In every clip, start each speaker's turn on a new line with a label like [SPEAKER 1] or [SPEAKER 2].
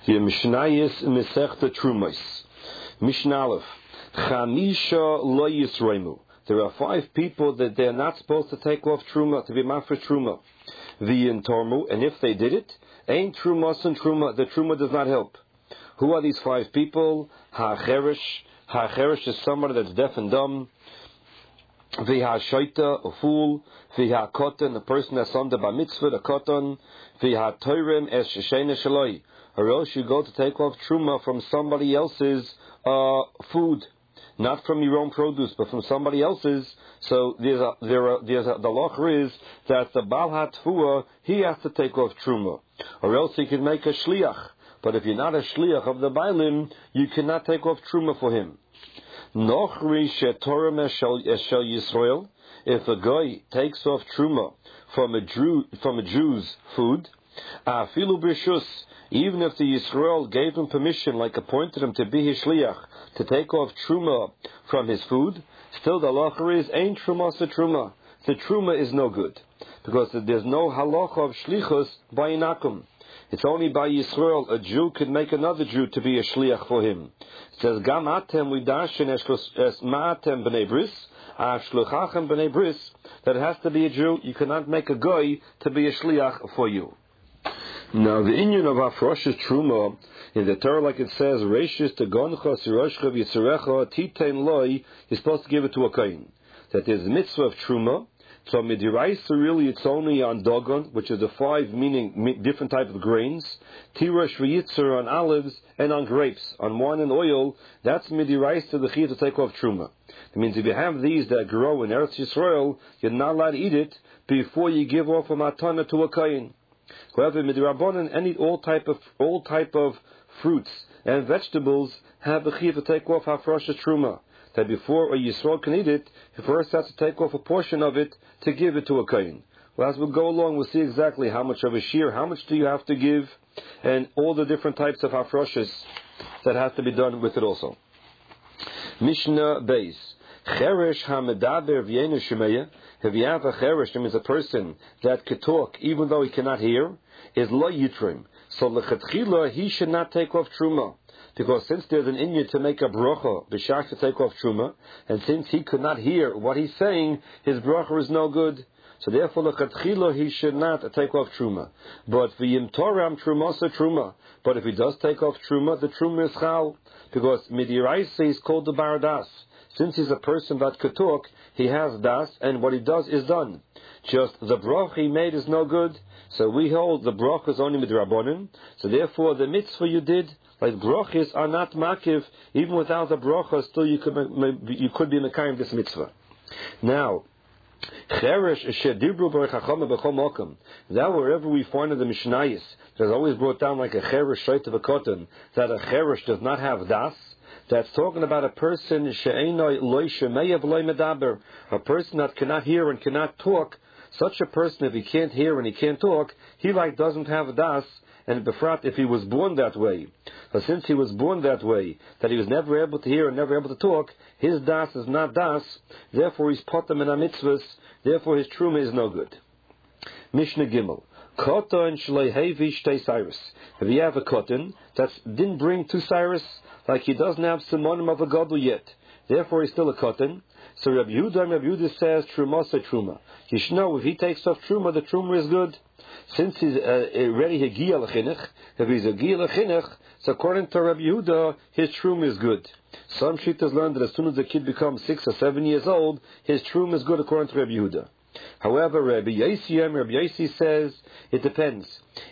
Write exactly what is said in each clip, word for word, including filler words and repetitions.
[SPEAKER 1] The Mishnayis Mesechta Trumos. Mishnah Aleph. Chamisha lo yisreimu. There are five people that they are not supposed to take off truma, to be mafresh truma. V'yin tormu, and if they did it, ain't trumas and truma. The truma does not help. Who are these five people? Ha'cheresh. Ha'cheresh is someone that's deaf and dumb. V'ha'shoita, a fool. V'ha'kotan, a person that's under bar mitzvah, a kotan. V'ha'toirem es sheshena shaloi. Or else you go to take off truma from somebody else's uh, food, not from your own produce, but from somebody else's. So there's a, there are, there's a, the law is that the Baal HaTfuah, he has to take off truma, or else he can make a shliach. But if you're not a shliach of the Baalim, you cannot take off truma for him. Nochri shetorem eshel Yisrael. If a guy takes off truma from a Jew, from a Jew's food, afilu b'rishus, even if the Yisrael gave him permission, like appointed him to be his shliach, to take off truma from his food, still the halacha is ain't truma sa truma. The truma is no good, because there's no halacha of shlichus by inakum. It's only by Yisrael a Jew could make another Jew to be a shliach for him. It says gam atem widashin es ma'atem b'nei bris, ashluchachem b'nei bris, that it has to be a Jew. You cannot make a goy to be a shliach for you. Now the inyan of Afrosh's Truma, in the Torah, like it says, Reishis to Goncha, Siroshcha, Yisrecha, Titain Loi, you're supposed to give it to a Kain. That there's a mitzvah of Truma. So Midiraisa, really, it's only on Dogon, which is the five meaning different type of grains. Tirosh v'Yitzer on olives and on grapes. On wine and oil, that's Midiraisa the Chiyah to take off Truma. That means if you have these that grow in Eretz Yisrael, you're not allowed to eat it before you give off a matana to a Kain. However, midrabanan, any all type of all type of fruits and vegetables have a chiyuv to take off hafroshes truma. That before a Yisrael can eat it, he first has to take off a portion of it to give it to a kain. Well, as we go along, we'll see exactly how much of a shear, how much do you have to give, and all the different types of hafroshes that has to be done with it also. Mishnah Beis. Cheresh hamedaber v'yenu shemeya. If you have a cheresh, that means a person that could talk even though he cannot hear, is lo yitrim. So lechatchila, he should not take off truma, because since there's an inyan to make a bracha, b'shach to take off truma, and since he could not hear what he's saying, his bracha is no good. So therefore, lechatchila, he should not take off truma. But v'yim toram trumasa truma. But if he does take off truma, the truma is chal, because midiraisa is called the baradas. Since he's a person that could talk, he has das, and what he does is done. Just the bracha he made is no good, so we hold the bracha is only midrabanan. So therefore, the mitzvah you did, like brachas, are not makiv. Even without the bracha, still you could you could be mekayim this mitzvah. Now, cheresh shedibru b'rechacham b'chol mokum. That wherever we find in the Mishnayis, there's always brought down like a cheresh shoyt of a cotton, that a cheresh does not have das. That's talking about a person a person that cannot hear and cannot talk. Such a person, if he can't hear and he can't talk, he like doesn't have das. And befrat, if he was born that way, but since he was born that way, that he was never able to hear and never able to talk, his das is not das. Therefore, he's potem in a mitzvahs. Therefore, his truma is no good. Mishnah Gimel. Koton shleihevi shtei cyrus. If you have a koton that didn't bring two cyrus, like he doesn't have simonim of a gadol yet, therefore he's still a koton. So Rabbi Yehuda, Rabbi Yehuda says truma se truma. You should know if he takes off truma, the truma is good. Since he's uh, already hegia l'chinuch, if he's hegia l'chinuch, so according to Rabbi Yehuda, his truma is good. Some shittas learn that as soon as the kid becomes six or seven years old, his truma is good according to Rabbi Yehuda. However, Rabbi Yossi, Rabbi Yossi says it depends.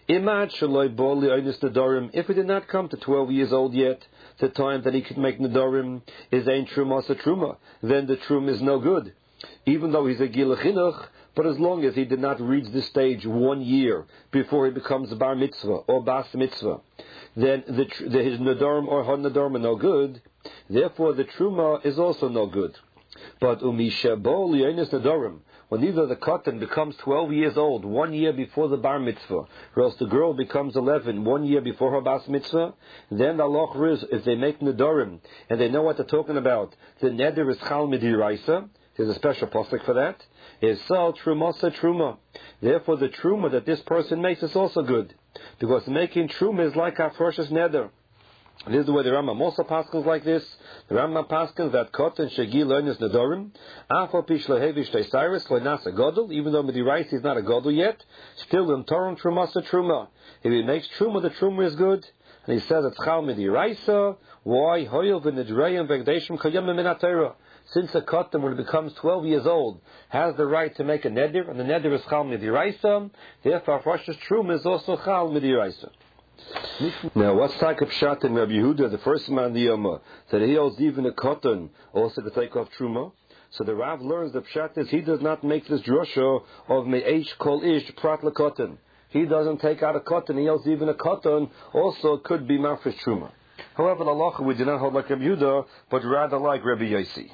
[SPEAKER 1] If he did not come to twelve years old yet, the time that he could make nedarim is ein truma sa truma, then the truma is no good. Even though he's a gil chinuch, but as long as he did not reach this stage one year before he becomes a bar mitzvah or bas mitzvah, then the, the, his nedarim or hon nedarim are no good. Therefore, the truma is also no good. But umisha bo liyanis nedarim, when either the katan becomes twelve years old, one year before the bar mitzvah, or else the girl becomes eleven, one year before her bas mitzvah, then the loch is, if they make nedarim, and they know what they're talking about, the neder is chal midiraisa, there's a special pasuk for that, is sal trumasa truma. Therefore the truma that this person makes is also good. because making truma is like Hafroshas Neder. This is the way the Rambam also paskins like this. The Rambam paskins that cotton shegi learns nedorim, afal pish lehevi shtei cyrus lenas a godel. Even though Midiraisa is not a godel yet, still in Torah trumasa truma. If he makes truma, the truma is good. And he says it's chal Midiraisa. Why hoyel v'nidreim v'gdeshim kayam minatera? Since a cotton, when it becomes twelve years old, has the right to make a neder, and the neder is chal Midiraisa, therefore Hafroshas truma is also chal Midiraisa. Now, what's like a pshat in Rabbi Yehuda, the first man in the Yoma, that he holds even a cotton also to take off truma? So the Rav learns the pshat is he does not make this drosha of me'esh kol ish prat cotton. He doesn't take out a cotton. He holds even a cotton also could be mafresh truma. However, the halacha we do not hold like Rabbi Yehuda, but rather like Rabbi Yossi.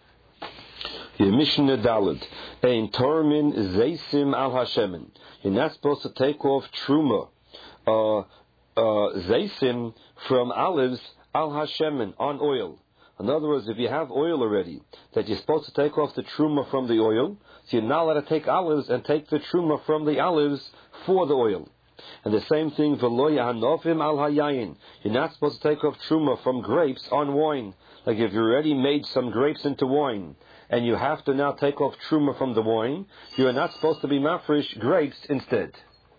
[SPEAKER 1] Mishnah Daled, ein tormin zeisim al hashemen. You're not supposed to take off truma. Uh, Uh, zeisim from olives al hashemen on oil. In other words, if you have oil already that you're supposed to take off the truma from the oil, so you're not allowed to take olives and take the truma from the olives for the oil. And the same thing, v'lo yahanovim al hayayin. You're not supposed to take off truma from grapes on wine. Like if you already made some grapes into wine, and you have to now take off truma from the wine, you are not supposed to be mafresh grapes instead.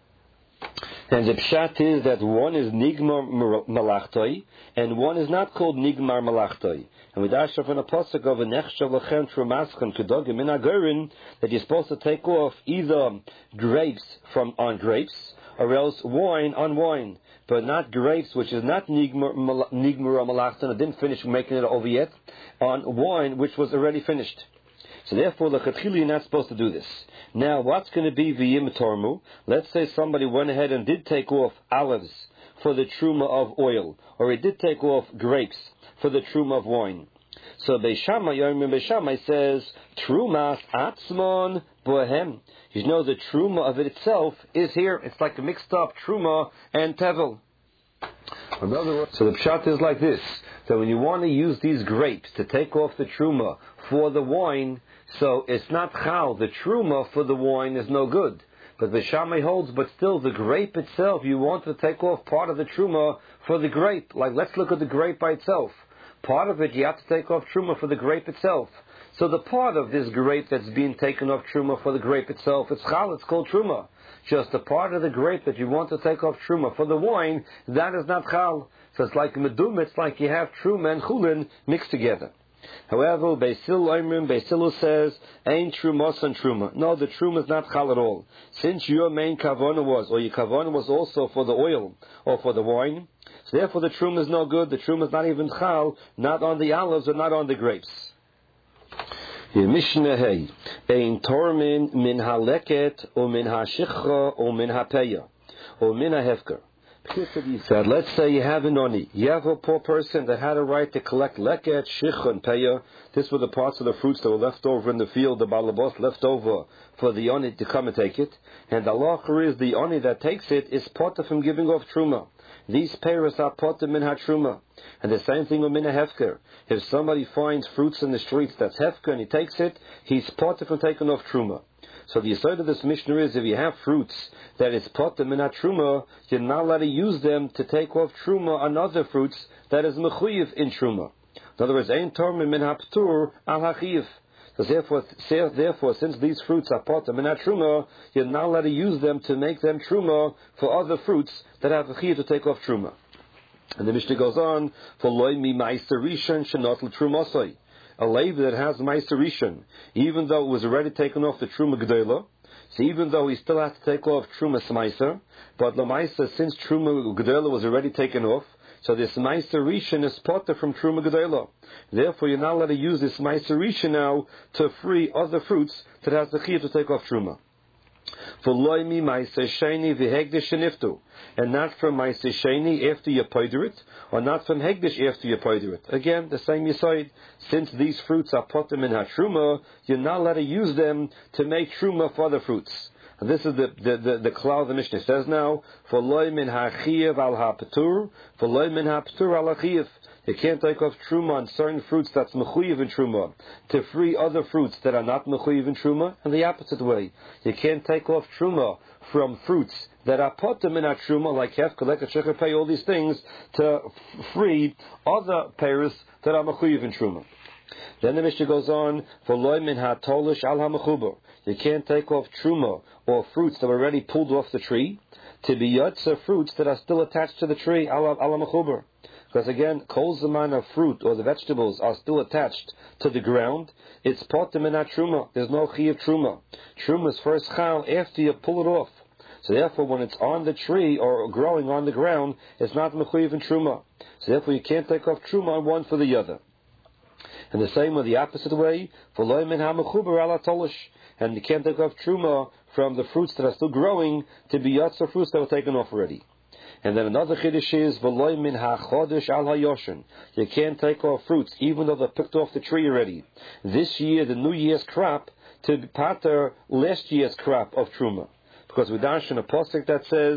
[SPEAKER 1] And the pshat is that one is nigmar malachtoi, and one is not called nigmar malachtoi. And we dash from a pasuk of a nechshav lachem trumaschem kedogim in agorin that you're supposed to take off either grapes from on grapes or else wine on wine, but not grapes, which is not nigmar malachton. I didn't finish making it over yet, on wine which was already finished. So therefore, l'chatchila you're not supposed to do this. Now, what's going to be v'yim tormu? Let's say somebody went ahead and did take off olives for the truma of oil, or he did take off grapes for the truma of wine. So Beishamai, Yomim Beishamai says, trumas atzmon bohem. You know the truma of it itself is here. It's like a mixed up truma and tevel. In other words, so the pshat is like this: that when you want to use these grapes to take off the truma for the wine, so it's not chal. The truma for the wine is no good. But the Shammai holds, but still the grape itself, you want to take off part of the truma for the grape. Like, let's look at the grape by itself. Part of it, you have to take off truma for the grape itself. So the part of this grape that's being taken off truma for the grape itself, it's chal, it's called truma. Just the part of the grape that you want to take off truma for the wine, that is not chal. So it's like medum, it's like you have truma and chulin mixed together. However, Beisil Oimrim, Beisilu says, ain't trumos and truma. No, the truma is not chal at all. Since your main kavana was, or your kavana was also for the oil, or for the wine, so therefore the truma is no good. The truma is not even chal, not on the olives or not on the grapes. Mishnah Hey, ein tormin min haleket, or min hashichra, or min hapeya, or min hahefker. Said, let's say you have an oni. You have a poor person that had a right to collect leket, shich, and peya. This were the parts of the fruits that were left over in the field, the balabos left over for the oni to come and take it. And the halacha is the oni that takes it is potter from giving off truma. These peiros are potter min ha-truma. And the same thing with min ha-hefker. If somebody finds fruits in the streets that's hefker and he takes it, he's potter from taking off truma. So the aside of this Mishnah is if you have fruits that is potter min ha-truma, you're not allowed to use them to take off truma on other fruits that is mechuyev in truma. In other words, ein tormin min ha-ptur al ha-chiyev. So therefore, therefore, since these fruits are potter min ha-truma, you're not allowed to use them to make them truma for other fruits that have a chiyev to take off truma. And the Mishnah goes on, for loy mi ma'aser rishon shenot l'trumasoi. A leiv that has ma'aser rishon, even though it was already taken off the truma gedela, so even though he still has to take off truma ma'aser, but the ma'aser, since truma gedela was already taken off, so this ma'aser rishon is potter from truma gedela. Therefore, you're not allowed to use this ma'aser rishon now to free other fruits that has the chiyuv to take off truma. For loimi ma'aser sheni v'hegdish sheniftu, and not from ma'aser sheni after you poider it, or not from hegdish after you poider it. Again, the same yesod. Since these fruits are potter min ha-truma, you're not allowed to use them to make truma for other fruits. And this is the the the, the cloud the Mishnah says now. For loy min hachiyev al hapatur, for loy min hapatur al hachiyev. You can't take off truma on certain fruits that's mechuyev in truma to free other fruits that are not mechuyev in truma, and the opposite way. You can't take off truma from fruits that are potem in truma, like hef, kolek, shecher, pay, all these things, to free other payers that are mechuyev in truma. Then the Mishnah goes on, for loy min ha-tolish al ha-mechuber. You can't take off truma or fruits that were already pulled off the tree to be yotza fruits that are still attached to the tree al ha-mechuber. Because again, kol zaman of fruit or the vegetables are still attached to the ground. It's potem in truma. There's no chi of truma. Truma is first chal after you pull it off. So therefore, when it's on the tree or growing on the ground, it's not mechuyev in truma. So therefore, you can't take off truma on one for the other. And the same way, the opposite way, for loy min ha-mechuber ala tolish, and you can't take off truma from the fruits that are still growing to be yotzer fruits that were taken off already. And then another chiddush is v'loy min ha-chodesh al ha-yoshen. You can't take off fruits even though they're picked off the tree already. This year, the New Year's crop to pater last year's crop of truma, because we dash in a pasuk that says,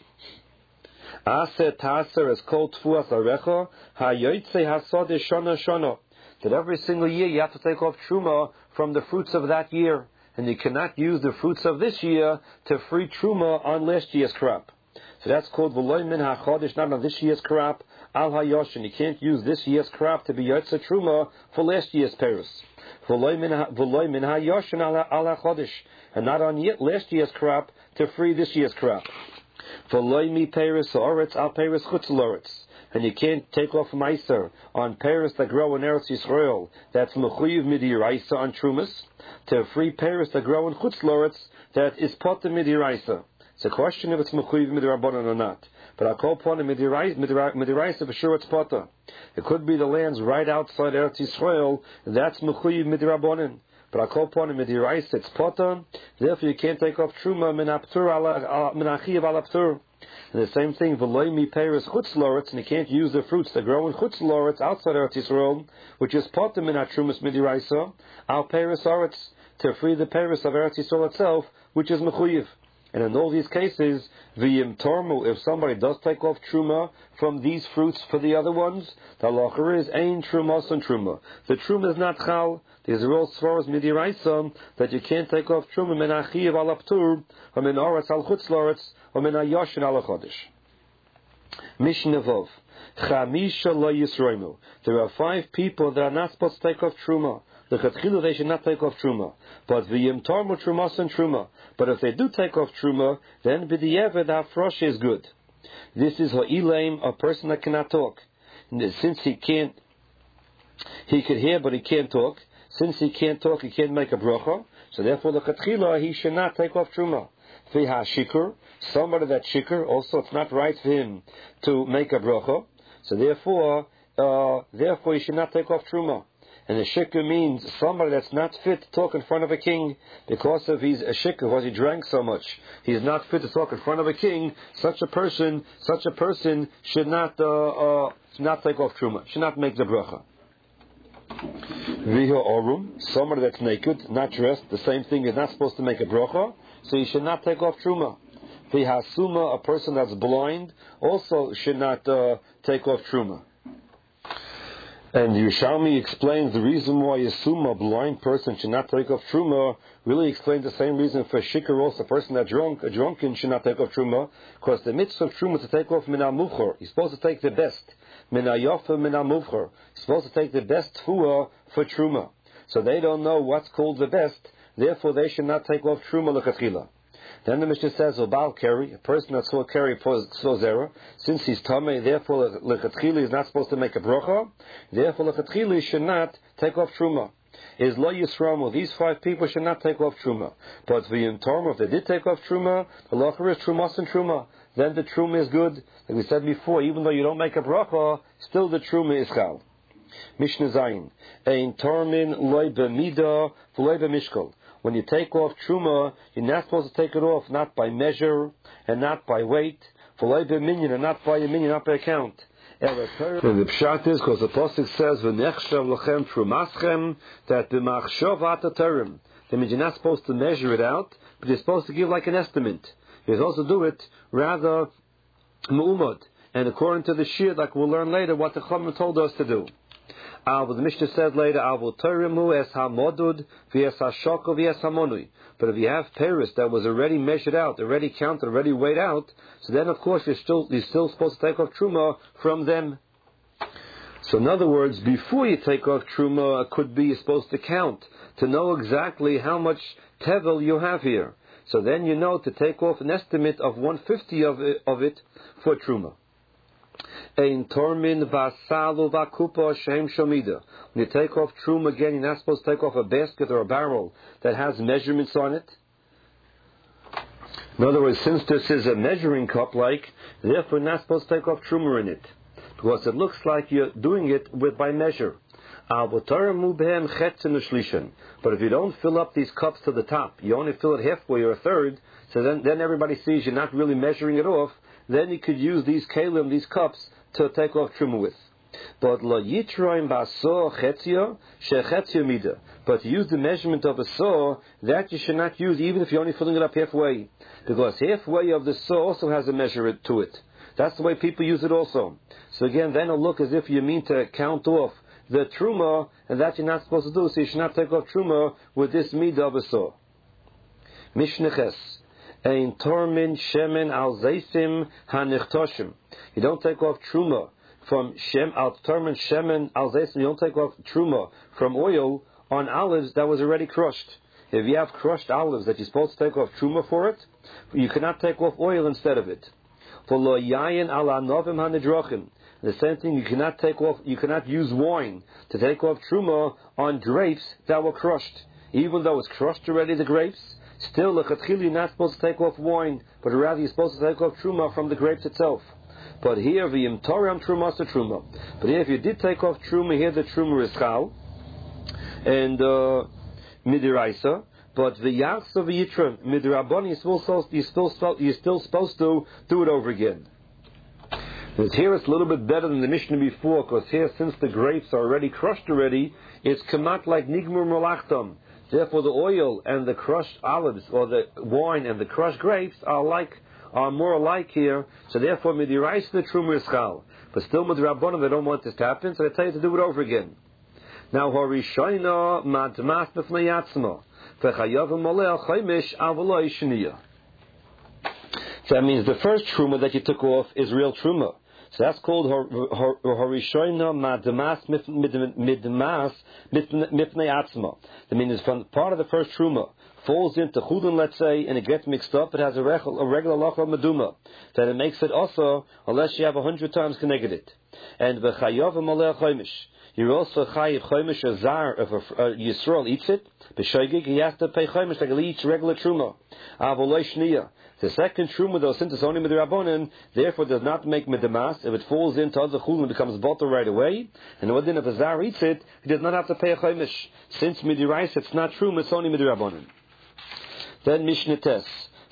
[SPEAKER 1] "Aser taser es kol tfuas arecha ha-yoytze ha-sodesh shana shana." That every single year you have to take off truma from the fruits of that year, and you cannot use the fruits of this year to free truma on last year's crop. So that's called v'loy min ha-chodesh, not on this year's crop, al ha-yoshen. You can't use this year's crop to be yotze truma for last year's peros. V'loy min ha-yoshen al ha-chodesh, and not on yet last year's crop to free this year's crop. V'loy mi peros ha'oretz al peros chutz l'oretz. And you can't take off meiser on peros that grow in Eretz Yisrael that's mechuyev midiraisa on trumas to free peros that grow in chutz l'oretz that is potem midiraisa. It's a question if it's mechuyev midirabbanan or not. But I call upon a midiraisa for sure it's potter. It could be the lands right outside Eretz Yisrael that's mechuyev midirabbanan. But I call upon a midiraisa it's potter. Therefore you can't take off truma min aptur ala min achiyev ala aptur. And the same thing, v'loy mi peres chutz l'oretz, and you can't use the fruits that grow in chutz l'oretz outside Eretz Yisrael, which is potem in atrumas midiraisa, al peres oretz, to free the peres of Eretz Yisrael itself, which is mechuyev. And in all these cases, v'yim tormu, if somebody does take off truma from these fruits for the other ones, the halacha is ein trumas and truma. The truma is not chal. These are all svaros midiraisa that you can't take off truma min achiyev al aptur, or min oretz al chutz l'oretz, or min hayoshen al chodesh. Mishnah Vov. Chamisha lo yisroimu. There are five people that are not supposed to take off truma. The chatchilu they should not take off truma, but v'yim tormu trumas and truma. But if they do take off truma, then b'di'eved hafrosh is good. This is ha'ilaim, a person that cannot talk. Since he can't, he could hear but he can't talk. Since he can't talk, he can't make a bracha. So therefore, the chatchilu he should not take off truma. V'ha shikur, somebody that's shikur, also it's not right for him to make a bracha. So therefore, uh, therefore he should not take off truma. And a shikr means somebody that's not fit to talk in front of a king because of he's a shikr, because he drank so much. He's not fit to talk in front of a king. Such a person, such a person should not uh, uh, not take off truma, should not make the bracha. Viha orum, somebody that's naked, not dressed, the same thing is not supposed to make a bracha, so he should not take off truma. Viha suma, a person that's blind, also should not uh, take off truma. And Yerushalmi explains the reason why a suma, a blind person, should not take off truma, really explains the same reason for shikar, also a person that's drunk, a drunken should not take off truma, because the mitzvah of truma is to take off min al-muvchor. He's supposed to take the best. Min al-yofa min al-muvchor. He's supposed to take the best fuah for truma. So they don't know what's called the best, therefore they should not take off truma lechatchila. Then the Mishnah says, Obal Keri, a person that saw Keri Zera, since he's Tameh, therefore Lechatchili is not supposed to make a bracha, therefore Lechatchili should not take off Truma. Is Lo Yisramu, these five people should not take off Truma. But V'yim Torma, if they did take off Truma, the halacha is Trumas and Truma. Then the Truma is good. Like we said before, even though you don't make a bracha, still the Truma is chal. Mishnah Zayin. Ein Tormin Loi B'mida V'loi B'mishkol. When you take off truma, you're not supposed to take it off not by measure and not by weight, for minyan and not by a minyan, not by account. And the pshat is because the pasuk says v'nechshav lachem trumaschem, that b'machshav ataterim, that means you're not supposed to measure it out, but you're supposed to give like an estimate. You're supposed to do it rather mu'umad, and according to the shir, like we'll learn later, what the Chachamim told us to do. Uh, but the Mishnah said later, Avul Torimu es ha-modud v'es ha-shokol v'es ha-monui. But if you have Paris that was already measured out, already counted, already weighed out, so then of course you're still you're still supposed to take off Truma from them. So in other words, before you take off Truma, it could be you're supposed to count, to know exactly how much Tevel you have here. So then you know to take off an estimate of one hundred fifty of it, of it for Truma. Ein tormin vasalu vakupa shem shomida. When you take off Truma again, you're not supposed to take off a basket or a barrel that has measurements on it. In other words, since this is a measuring cup, like, therefore you're not supposed to take off Truma in it, because it looks like you're doing it with by measure. But if you don't fill up these cups to the top, you only fill it halfway or a third, so then, then everybody sees you're not really measuring it off, then you could use these kalim, these cups, to take off Truma with. But lo yitroim baso chetzio shechetzio mida. But to use the measurement of a saw, that you should not use even if you're only filling it up halfway, because halfway of the saw also has a measure to it. That's the way people use it also. So again, then it'll look as if you mean to count off the Truma, and that you're not supposed to do, so you should not take off Truma with this midah of a saw. Mishneches. Ein tormin shemen al zeisim hanichtoshim. You don't take off Truma from shem al tormin shemen al zeisim. You don't take off Truma from oil on olives that was already crushed. If you have crushed olives that you're supposed to take off Truma for it, you cannot take off oil instead of it. For lo yayin ala novim hanidrochim. The same thing, you cannot take off, you cannot use wine to take off Truma on grapes that were crushed. Even though it's crushed already, the grapes, still, l'chatchila, you're not supposed to take off wine, but rather you're supposed to take off Truma from the grapes itself. But here, v'yim toram Truma sa Truma. But here, if you did take off Truma, here the Truma is chal, and uh, midiraisa, but v'yatsa v'yitram, midirabon, you're still, you're, still, you're still supposed to do it over again. And here it's a little bit better than the Mishnah before, because here, since the grapes are already crushed already, it's kamat like nigmur molachtam. Therefore, the oil and the crushed olives, or the wine and the crushed grapes, are like are more alike here. So therefore, midiraisa the truma is chal. But still, midirabbanan, they don't want this to happen, so they tell you to do it over again. Now, harishayna madmas b'fnei yatzma v'chayavim moleh chaymish avaloi sheniya. So that means the first truma that you took off is real truma. So that's called Horishoina Madmas Midmas Mipnei Atzma. That means from part of the first Truma falls into Chulin, let's say, and it gets mixed up, it has a regular, a regular Lachla Meduma. Then it makes it also, unless you have a hundred times connected it. And B'chayav Maleh Chomish. You're also Chayiv Chomish or Zar, if a uh, Yisrael eats it, B'shoigig, he has to pay Chomish like he eats regular Truma. Avoloi Shniya. The second Truma, though, since it's only Midrabanan, therefore does not make Midamas. If it falls into other Chulin, it becomes Bottle right away. And within if a Zar eats it, he does not have to pay a Chomish. Since Midirais, it's not Truma, it's only Midrabanan. Then Mishnah Tes.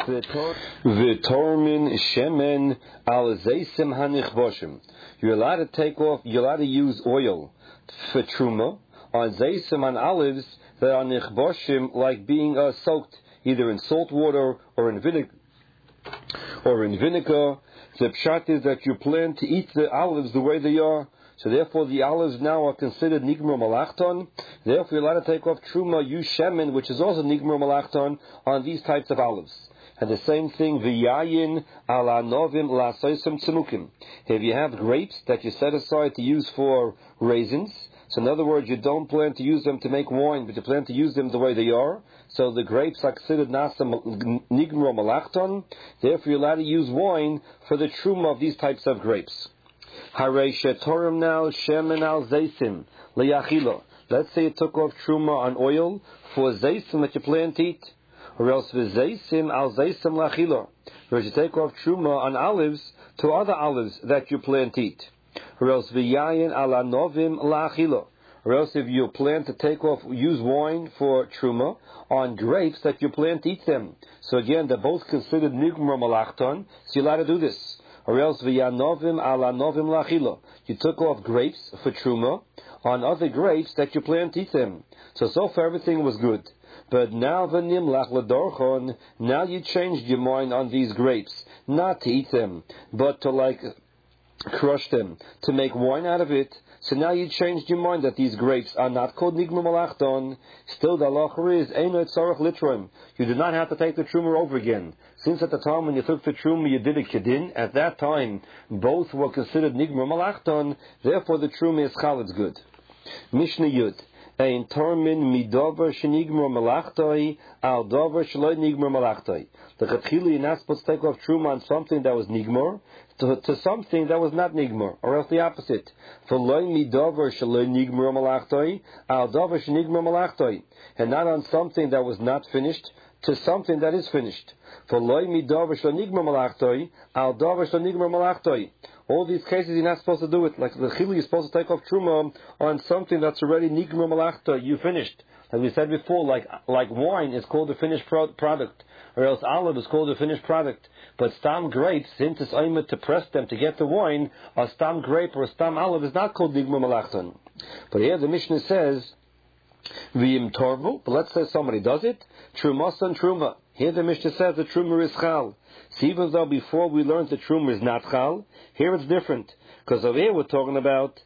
[SPEAKER 1] V'tormin shemen al zeisim hanichboshim. You're allowed to take off, you're allowed to use oil for Truma on zeisim, on olives that are nichboshim, like being uh, soaked either in salt water or in vinegar. Or in vinegar. The pshat is that you plan to eat the olives the way they are, so therefore the olives now are considered nigmar malachton. Therefore you're allowed to take off truma, use shemen, which is also nigmar malachton, on these types of olives. And the same thing, v'yayin ala novim la'asoisem tzemukim. If you have grapes that you set aside to use for raisins, so in other words, you don't plan to use them to make wine, but you plan to use them the way they are. So the grapes are considered nasa nigmar malachton. Therefore, you're allowed to use wine for the truma of these types of grapes. Harei shetorim now shemen al zeisim leyachilo. Let's say you took off truma on oil for zeisim that you plan to eat, or else v'zeisim al zeisim lachilo. Or you take off truma on olives to other olives that you plan to eat. Or else v'yayin ala novim la'achilo. Or else if you plan to take off, use wine for truma on grapes that you plan to eat them. So again, they're both considered nigmar malachton, so you're allowed to do this. Or else v'yanovim ala novim la'achilo. You took off grapes for truma on other grapes that you plan to eat them. So so far everything was good. But now v'nimlach l'dorchon, now you changed your mind on these grapes, not to eat them, but to like crush them, to make wine out of it. So now you changed your mind that these grapes are not called nigma malachton. Still the halacha is eino tzarech litrim. You do not have to take the truma over again. Since at the time when you took the truma you did a kedin, at that time both were considered nigma malachton, therefore the truma is chal, it's good. Mishnah Yud. Ein tormin midover shenigmor malachtoi al dover shloi nigmor malachtoi. The chatchili you're not supposed to take off truma on something that was nigmor to, to something that was not nigmor, or else the opposite. For loi midover shloi nigmor malachtoi al dover shenigmor malachtoi, and not on something that was not finished to something that is finished. For loi midover shloi nigmor malachtoi al dover shloi nigmor malachtoi. All these cases you're not supposed to do it. Like the chili, you're supposed to take off truma on something that's already nigmor malachta, you finished. As we said before, like like wine is called a finished pro- product, or else olive is called a finished product. But stam grapes, since it's aimed to press them to get the wine, a stam grape or a stam olive is not called nigmor malachta. But here the Mishnah says, v'im torvu, but let's say somebody does it, trumas and truma. Here the Mishnah says the truma is chal. So even though before we learned the truma is not chal, here it's different. Because over here we're talking about,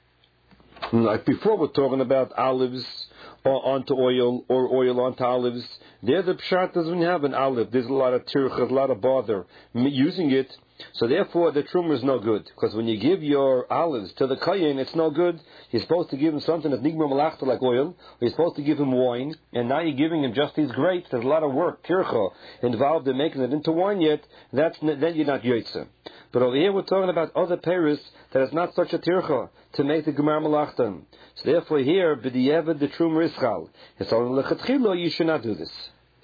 [SPEAKER 1] like before we're talking about olives or onto oil, or oil onto olives. There the pshat doesn't have an olive. There's a lot of tircha, a lot of bother using it. So therefore the truma is no good. Because when you give your olives to the kohen, it's no good. You're supposed to give him something that's nigmor malachta like oil. Or you're supposed to give him wine. And now you're giving him just these grapes. There's a lot of work, tircha, involved in making it into wine yet. That's then you're not yotzeh. But over here we're talking about other peris that is not such a tircha to make the gemar malachta. So therefore here, b'di'evad the truma is chal. It's only lechatchila you should not do this.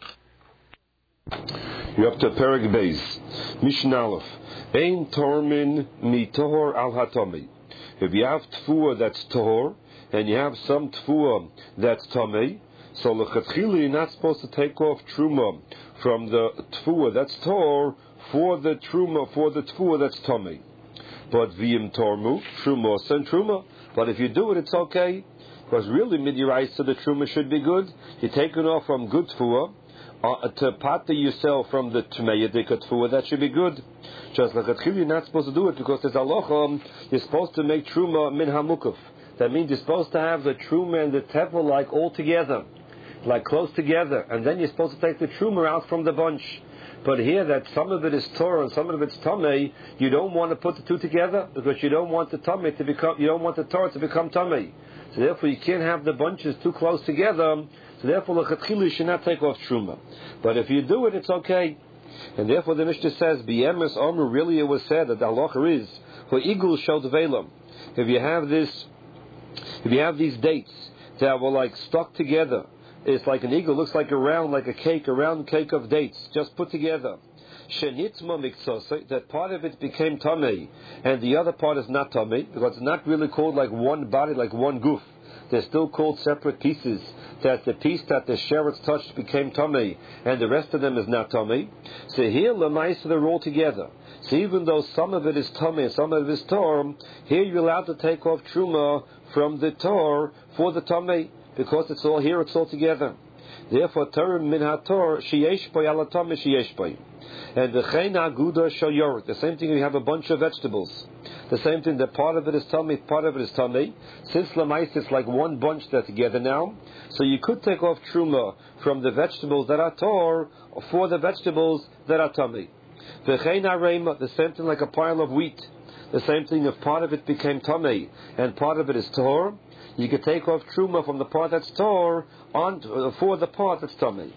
[SPEAKER 1] You're up to Perek Beis. Mishnah Aleph. Ein tormin mi tohor al hatomi. If you have tfuah that's tohor, and you have some tfuah that's tomei, so lechatchila you're not supposed to take off truma from the tfuah that's tohor for the truma, for the tfuah that's tomei. But v'im tormu, truma and truma. But if you do it, it's okay. Because really, midiraisa, the truma should be good. You take it off from good tfuah, Uh, to pata yourself from the tmeyadika tfuah, that should be good. Just like at you're not supposed to do it because there's alocha. You're supposed to make truma min hamukuf. That means you're supposed to have the truma and the tevel like all together, like close together, and then you're supposed to take the truma out from the bunch. But here, that some of it is Torah and some of it's Tamei, you don't want to put the two together because you don't want the Tamei to become, you don't want the Torah to become Tamei. So therefore, you can't have the bunches too close together. So therefore, l'chatchila you should not take off truma. But if you do it, it's okay. And therefore, the Mishnah says, "B'yemes omer." Really, it was said that the halacha is for igul shel develam. If you have this, if you have these dates that were like stuck together, it's like an eagle, looks like a round, like a cake, a round cake of dates, just put together. Shenitzma miktsosei, that part of it became tamei, and the other part is not tamei, because it's not really called like one body, like one goof. They're still called separate pieces. That the piece that the sheretz touched became tamei, and the rest of them is not tamei. So here, lemaisa, they're all together. So even though some of it is tamei and some of it is tor, here you're allowed to take off truma from the tor for the tamei, because it's all here, it's all together. Therefore, Torah min hator sheyesh boy ala tamei sheyesh boy. And the chen aguda shel yored. The same thing, you have a bunch of vegetables. The same thing, that part of it is tummy, part of it is tummy. Since lamais it's like one bunch that's together now, so you could take off truma from the vegetables that are tor for the vegetables that are tummy. The chen arema, the same thing, like a pile of wheat. The same thing, if part of it became tummy and part of it is tor, you could take off truma from the part that's tor on uh, for the part that's tummy.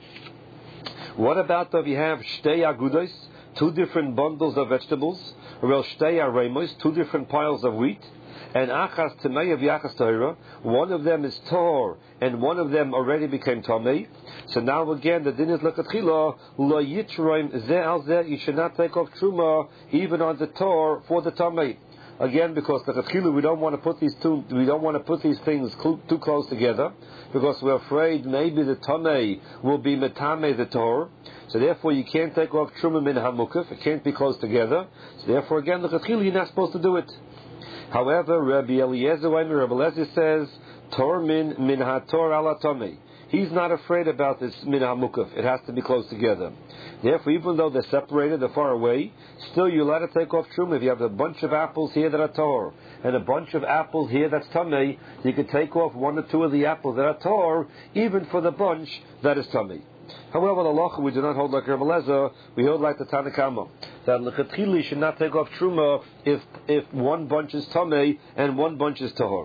[SPEAKER 1] What about if you have shtei agudos, two different bundles of vegetables, or shtei aremos, two different piles of wheat, and achas tamei of yachas Torah, one of them is tor, and one of them already became tamei. So now again, the din is lechatchila lo yitroim ze al ze. You should not take off truma even on the tor for the tamei. Again, because the lechatchila we don't want to put these two, we don't want to put these things cl- too close together, because we're afraid maybe the tamei will be metame the tor. So therefore, you can't take off truma min hamukuf. It can't be close together. So therefore, again, the lechatchila you're not supposed to do it. However, Rabbi Eliezer, when Rabbi Eliezer says tor min min hator ala tamei, he's not afraid about this min hamukaf. It has to be close together. Therefore, even though they're separated, they're far away, still you're allowed to take off truma. If you have a bunch of apples here that are tor, and a bunch of apples here that's tamei, you can take off one or two of the apples that are tor, even for the bunch that is tamei. However, the halacha we do not hold like Rav Eliezer, we hold like the Tanna Kama, that lechatchila should not take off truma if if one bunch is tamei and one bunch is tahor.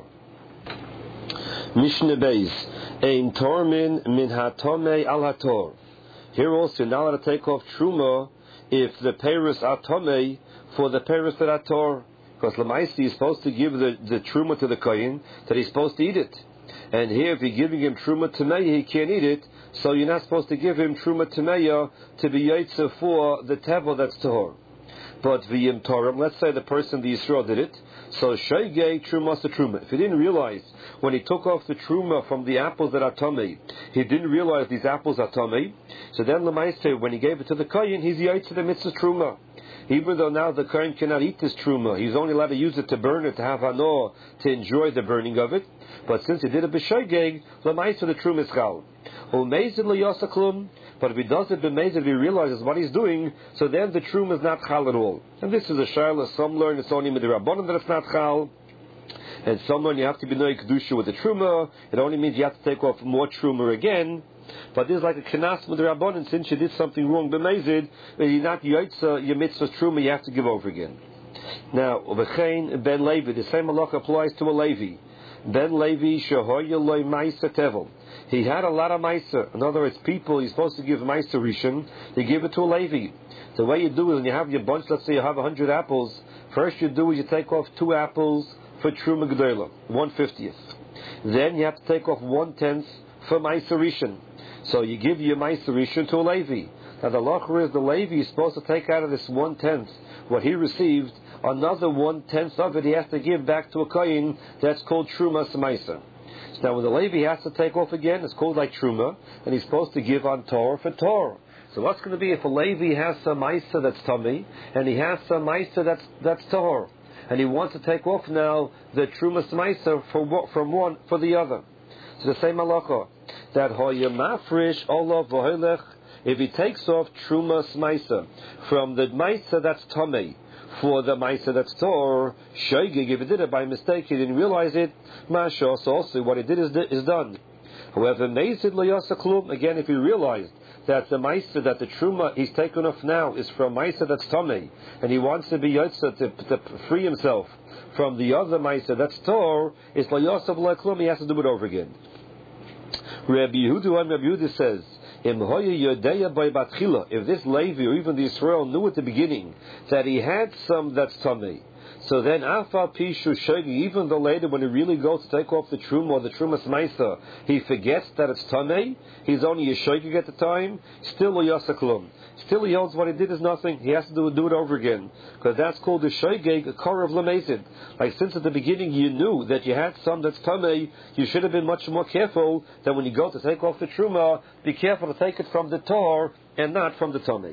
[SPEAKER 1] Mishnah Beis, ein tormin min hatomei al hator. Here also, you're not allowed to take off truma if the peiros are tamei for the peiros that are tor, because lemaisi is supposed to give the, the truma to the kohen that he's supposed to eat it. And here, if you're giving him truma tameya, he can't eat it, so you're not supposed to give him truma tameya to be yaitza for the tevel that's tahor. But v'yim torim, let's say the person, the Yisrael, did it, so shoygei truma to truma. If he didn't realize when he took off the truma from the apples that are tamei, he didn't realize these apples are tamei, so then l'maaseh, when he gave it to the kohen, he's yaitza the mitzvah truma. Even though now the kohen cannot eat this truma, he's only allowed to use it to burn it, to have hanor, to enjoy the burning of it. But since he did it b'shoygeg, l'maaseh the truma is chal. U'meizid l'yasa klum. But if he does it b'meizid, if he realizes what he's doing, so then the truma is not chal at all. And this is a shayla. Some learn it's only midirabbanan that it's not chal, and some learn you have to be noy kedusha with the truma. It only means you have to take off more truma again. But this is like a kenas midirabbanan. Since you did something wrong b'meizid, you're not yaitza your mitzvah truma. You have to give over again. Now, v'chein ben Levi, the same halacha applies to a Levi. Ben Levi shehoya loy ma'isa tevel. He had a lot of ma'isa. In other words, people he's supposed to give ma'isa rishon, you give it to a Levi. The way you do is when you have your bunch, let's say you have a hundred apples, first you do is you take off two apples for truma gedola, one fiftieth. Then you have to take off one tenth for ma'isa rishon. So you give your ma'isa rishon to a Levi. Now the halacha is the Levi is supposed to take out of this one tenth what he received, another one tenth of it he has to give back to a kohen. That's called truma semaisa. So now when the Levi has to take off again, it's called like truma, and he's supposed to give on Torah for Torah. So what's going to be if a Levi has some maisa that's tummy, and he has some maisa that's that's Torah, and he wants to take off now the truma semaisa for from one for the other? So the same halacha that hoya mafrish olav v'hoilech, if he takes off truma semaisa from the maisa that's tummy for the ma'isa that's tor, shoygig, if he did it by mistake, he didn't realize it, mashos, also what he did is, is done. However, meizid lo yasa klum, again, if he realized that the ma'isa, that the truma he's taken off now is from ma'isa that's tamei, and he wants to be yotza, to, to free himself from the other ma'isa that's tor, it's lo yasa lo klum, he has to do it over again. Rabbi Yehuda and Rabbi Yehuda says, if this Levi or even the Israel knew at the beginning that he had some that's tamei, so then afal pishu shogi, even though later when he really goes to take off the truma or the trumas maisa, he forgets that it's tamei, he's only a shogi at the time, still a yasaklum. Still he holds what he did is nothing. He has to do, do it over again, because that's called the shoygeg, a kor of lamezid. Like since at the beginning you knew that you had some that's tamei, you should have been much more careful that when you go to take off the truma, be careful to take it from the tor and not from the tamei.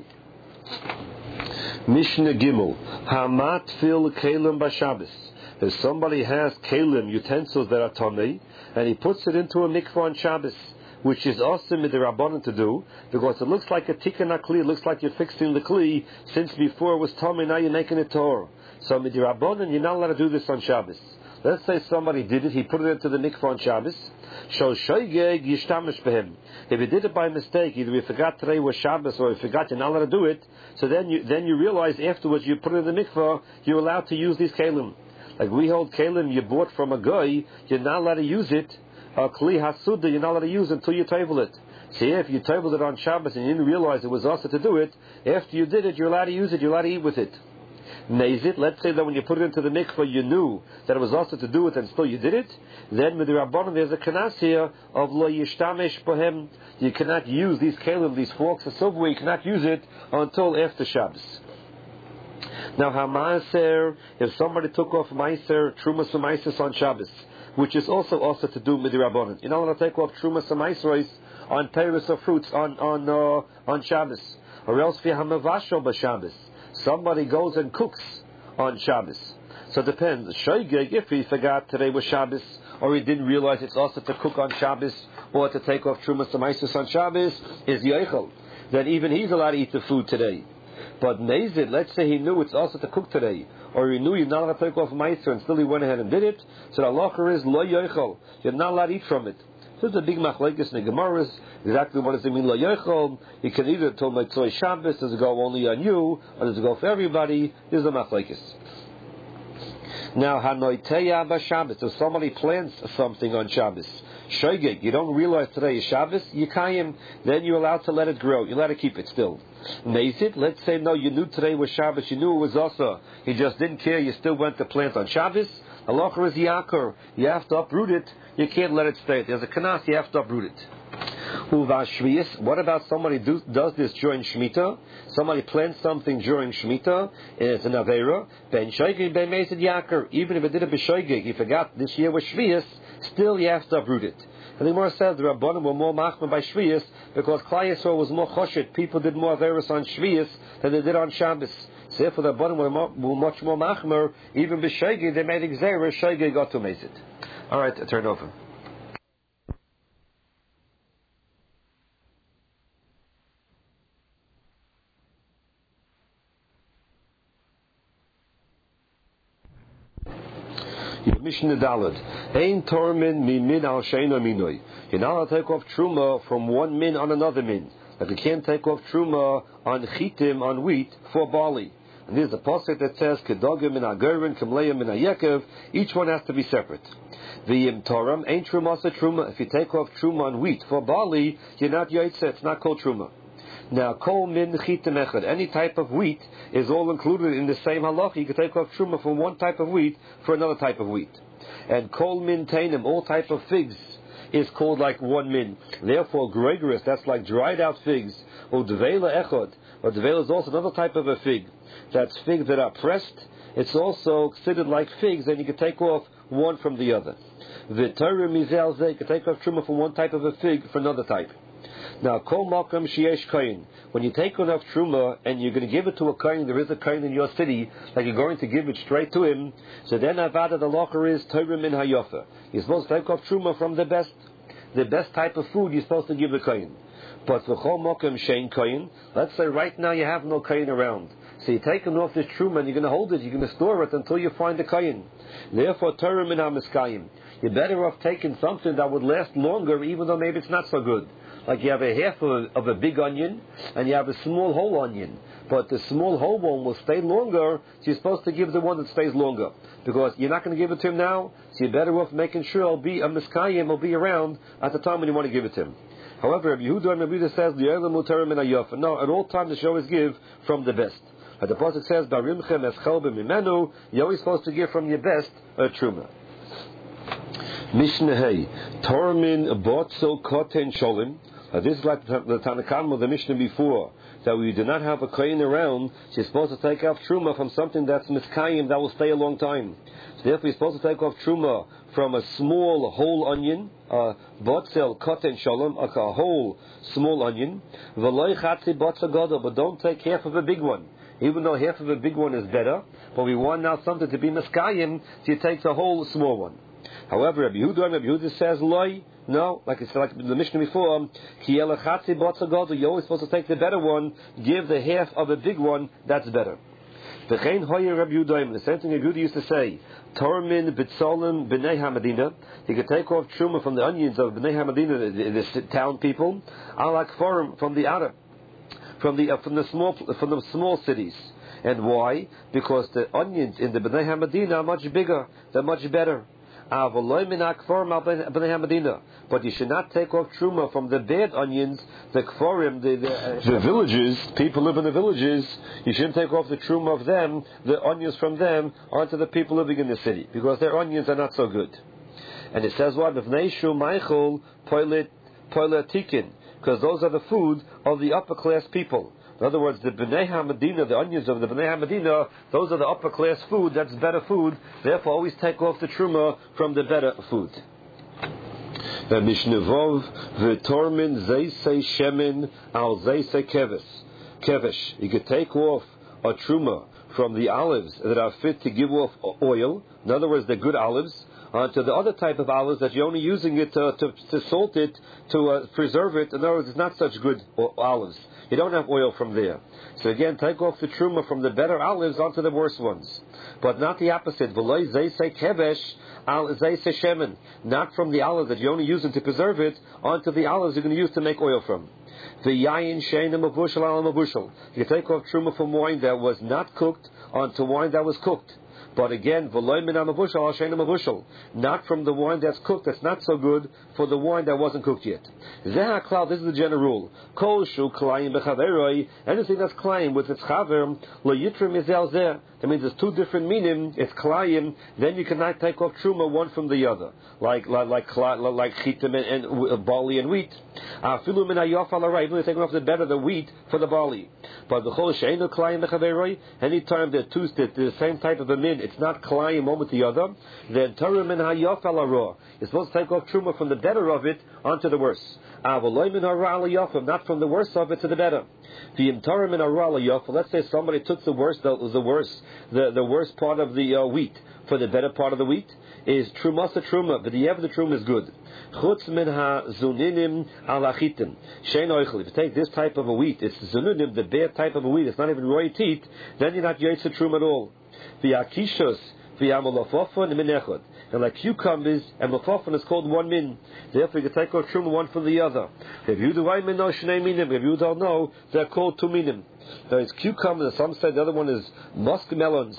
[SPEAKER 1] Mishnah Gimel, Hamat fil kelim b'Shabbos. If somebody has kelim, utensils that are tamei, and he puts it into a mikvah on Shabbos, which is awesome with the Rabbanan to do, because it looks like a tikkun kli, it looks like you're fixing the kli, since before it was tamei, now you're making it tor. So with the Rabbanan, you're not allowed to do this on Shabbos. Let's say somebody did it, he put it into the mikvah on Shabbos, so shoygeg yishtamish behem. If he did it by mistake, either he forgot today was Shabbos or he forgot you're not allowed to do it, so then you then you realize afterwards you put it in the mikvah, you're allowed to use these kelim. Like we hold kelim you bought from a guy, you're not allowed to use it. A kli hasuda, you're not allowed to use it until you table it. See, if you tabled it on Shabbos and you didn't realize it was also to do it, after you did it, you're allowed to use it, you're allowed to eat with it. Nezit, let's say that when you put it into the mikvah, you knew that it was also to do it and still you did it, then with the Rabbanan, there's a kanas here of lo yishtamesh bohem. You cannot use these kelim, these forks of silverware, you cannot use it until after Shabbos. Now, ha'maaser, if somebody took off ma'aser, trumas ma'aser on Shabbos, which is also also to do with the Rabbanan. You're not allowed to take off trumas ma'aser on peiros or fruits on on uh, on Shabbos, or else via hamavashal b'Shabbos. Somebody goes and cooks on Shabbos. So it depends. Shoygeg, if he forgot today was Shabbos, or he didn't realize it's also to cook on Shabbos, or to take off Truma Samaisus on Shabbos is Yochel. Then even he's allowed to eat the food today. But Nezid, let's say he knew it's also to cook today, or he knew you're not allowed to take off Meiser and still he went ahead and did it, so the halacha is Lo Yochel. You're not allowed to eat from it. So it's a big machlekes in the Gemaras. Exactly what does it mean, Lo Yochel? You can either tell Motzei Shabbos, does it go only on you, or does it go for everybody? This is a machlekes. Now, Hanoiteya b'Shabbos, if somebody plants something on Shabbos, Shogeg, you don't realize today is Shabbos, Yikayim, then you're allowed to let it grow. You're allowed to keep it still. Nezid, let's say, no, you knew today was Shabbos, you knew it was also, you just didn't care, you still went to plant on Shabbos. Halacha is Yakar, you have to uproot it, you can't let it stay. There's a kanas, you have to uproot it. What about somebody do, does this during Shemitah? Somebody plants something during Shemitah, it's an Aveira, ben Shoigeg ben Mezid Yakar, even if it did it b'Shoigeg, you forgot this year was Shvius, still you have to uproot it. And the Gemara says the Rabbanim were more machmer by Shvius because Klal Yisrael was more choshet. People did more Aveiros on Shvius than they did on Shabbos. So therefore the Rabbanim were, more, were much more machmer, even b'Shoigeg, they made Xerah, Shoigeg got to Mezid. Alright, turn over. Mishnah Daled. Ein tormin mi min al sheina minoi. You're not allowed to take off truma from one min on another min. Like you can't take off truma on chitim, on wheat, for barley. And there's a pasuk that says kedogim min agerin kamleim min ayekev. Each one has to be separate. V'yim toram ain't truma sa truma. If you take off truma on wheat for barley, you're not yaitze. It's not called truma. Now, kol min chitim echad, any type of wheat is all included in the same halacha. You can take off truma from one type of wheat for another type of wheat. And kol min tainim, all type of figs, is called like one min. Therefore, gregorius, that's like dried out figs, or devela echad, or devela is also another type of a fig. That's figs that are pressed. It's also considered like figs, and you can take off one from the other. V'torah mizel zeh, you can take off truma from one type of a fig for another type. Now, kol makam sheyesh kohen. When you take enough truma and you're going to give it to a kohen, there is a kohen in your city, like you're going to give it straight to him. So then avada the locher is torah min hayofa. You're supposed to take off truma from the best, the best type of food. You're supposed to give the kohen. But for kol makam shein kohen, let's say right now you have no kohen around. So you're taking off this truma and you're going to hold it. You're going to store it until you find a kohen. Therefore, torah min hamiskayim. You're better off taking something that would last longer, even though maybe it's not so good. Like you have a half of a, of a big onion, and you have a small whole onion. But the small whole one will stay longer, so you're supposed to give the one that stays longer. Because you're not going to give it to him now, so you're better off making sure it'll be a miskayim, will be around at the time when you want to give it to him. However, Rabbi Yehuda and Rabbi Yehuda says, no, at all times you should always give from the best. Like the pasuk says, Barimchem eschel b'mimenu, you're always supposed to give from your best a truma. Mishnah Hey, Tormin Botzel Koten Sholim. Uh, this is like the, the Tanakhama of the Mishnah before, that we do not have a kohen around, so you're supposed to take off truma from something that's miskayim, that will stay a long time. So therefore you're supposed to take off truma from a small whole onion, uh, botzel koten shalom, a whole small onion, v'loy chatzi botzel gadol, but don't take half of a big one. Even though half of a big one is better, but we want now something to be miskayim, so you take the whole small one. However, Rabbi Yehuda, Rabbi Yehuda says, loy, no, like it's like the Mishnah before, you're always supposed to take the better one, give the half of a big one, that's better. The same thing Rabbi Yehuda used to say, Tormin b'tzolim b'nei hamadina, you can take off truma from the onions of b'nei hamadina, the, the town people, alak forum from the outer, from the uh, from the small from the small cities. And why? Because the onions in the b'nei hamadina are much bigger, they're much better. But you should not take off truma from the bad onions, the kforim, the, the, uh, the villages, people live in the villages. You shouldn't take off the truma of them, the onions from them, onto the people living in the city, because their onions are not so good. And it says what? Because those are the food of the upper class people. In other words, the Bnei HaMedina, the onions of the Bnei HaMedina, those are the upper class food, that's better food. Therefore, always take off the truma from the better food. The Mishnevov, V'tormin zeisei shemin al zeisei keves. Kevesh. You could take off a truma from the olives that are fit to give off oil. In other words, they're good olives. onto the other type of olives that you're only using it to, to, to salt it, to uh, preserve it. In other words, it's not such good olives. You don't have oil from there. So again, take off the truma from the better olives onto the worse ones. But not the opposite. Not from the olives that you're only using to preserve it onto the olives you're going to use to make oil from. The yayin sheina mavushal ala mavushal. You take off truma from wine that was not cooked onto wine that was cooked. But again, not from the wine that's cooked, that's not so good, for the wine that wasn't cooked yet. This is the general rule. Anything that's klayim with its chaver, that means there's two different meaning. It's klayim, then you cannot take off truma one from the other, like like like like chitim and, and uh, barley and wheat. Even taking off the better the wheat for the barley. But the whole sheinu klayim b'chaveroi, anytime they're two, they're the same type of a min, it's not klayim one with the other. Then tarum min hayaf ala ra. You're supposed to take off truma from the better of it onto the worse. Avaloi min hara ala yafim, not from the worse of it to the better. The tarum min hara ala yafim. Let's say somebody took the worst, the, the worst, the, the worst part of the uh, wheat for the better part of the wheat. Is truma sa truma, but the ever the truma is good. Chutz min ha zuninim ala chitim. Shein oichel. If you take this type of a wheat, it's zununim, the bad type of a wheat. It's not even roy teat. Then you're not yaitz truma at all. V'yakishos v'yamalafofon min echad. And like cucumbers and malafofon is called one min. Therefore, you can take out truma one from the other. If you do I min no shnei minim. If you don't know, they're called two minim. There is cucumbers. Some say the other one is musk melons.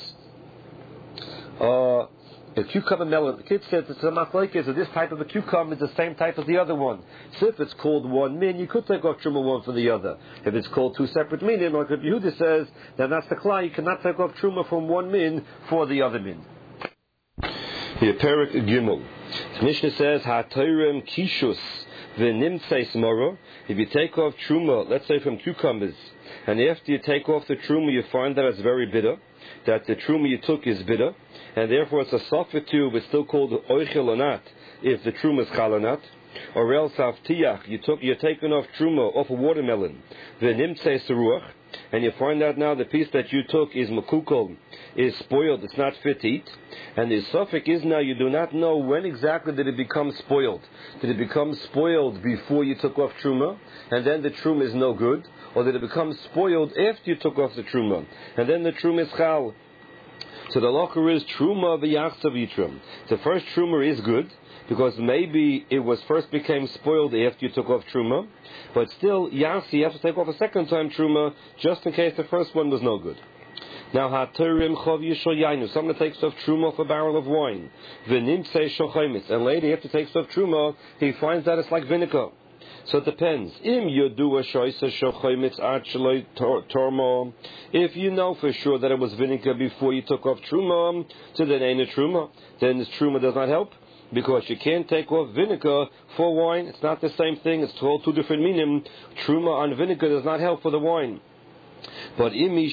[SPEAKER 1] Uh. A cucumber melon. The kid says it's a machlokes, so this type of a cucumber is the same type as the other one. So if it's called one min, you could take off truma one for the other. If it's called two separate minim, like Rabbi Yehuda says, then that's the klai. You cannot take off truma from one min for the other min. Here, Perik Gimel. The Mishnah says, "Ha'toyrem kishus v'nimtzeis moro." If you take off truma, let's say from cucumbers, and after you take off the truma, you find that it's very bitter, that the truma you took is bitter, and therefore it's a safek tube. It's still called oichel or not, if the truma is chal or not. Or else avtiach, you took, you're taking off truma off a watermelon, v'nimtzeis ruach, and you find out now the piece that you took is makukol, is spoiled, it's not fit to eat. And the safek is now you do not know when exactly did it become spoiled. Did it become spoiled before you took off truma, and then the truma is no good? Or did it become spoiled after you took off the truma, and then the truma is chal? So the halacha is truma v'yachsav yitrum. The first truma is good, because maybe it was first became spoiled after you took off truma, but still, yachsi, you have to take off a second time truma, just in case the first one was no good. Now, ha'terim chov yishol yainu. Someone takes off truma off a barrel of wine. V'nimtzei shochaymitz. And later, after he takes off truma, he finds that it's like vinegar. So it depends. Im yodu shoysa shochaymitz ad shloi tormo. If you know for sure that it was vinegar before you took off truma, so then ain't a truma. Then this truma does not help, because you can't take off vinegar for wine. It's not the same thing. It's told two different meaning. Truma on vinegar does not help for the wine. But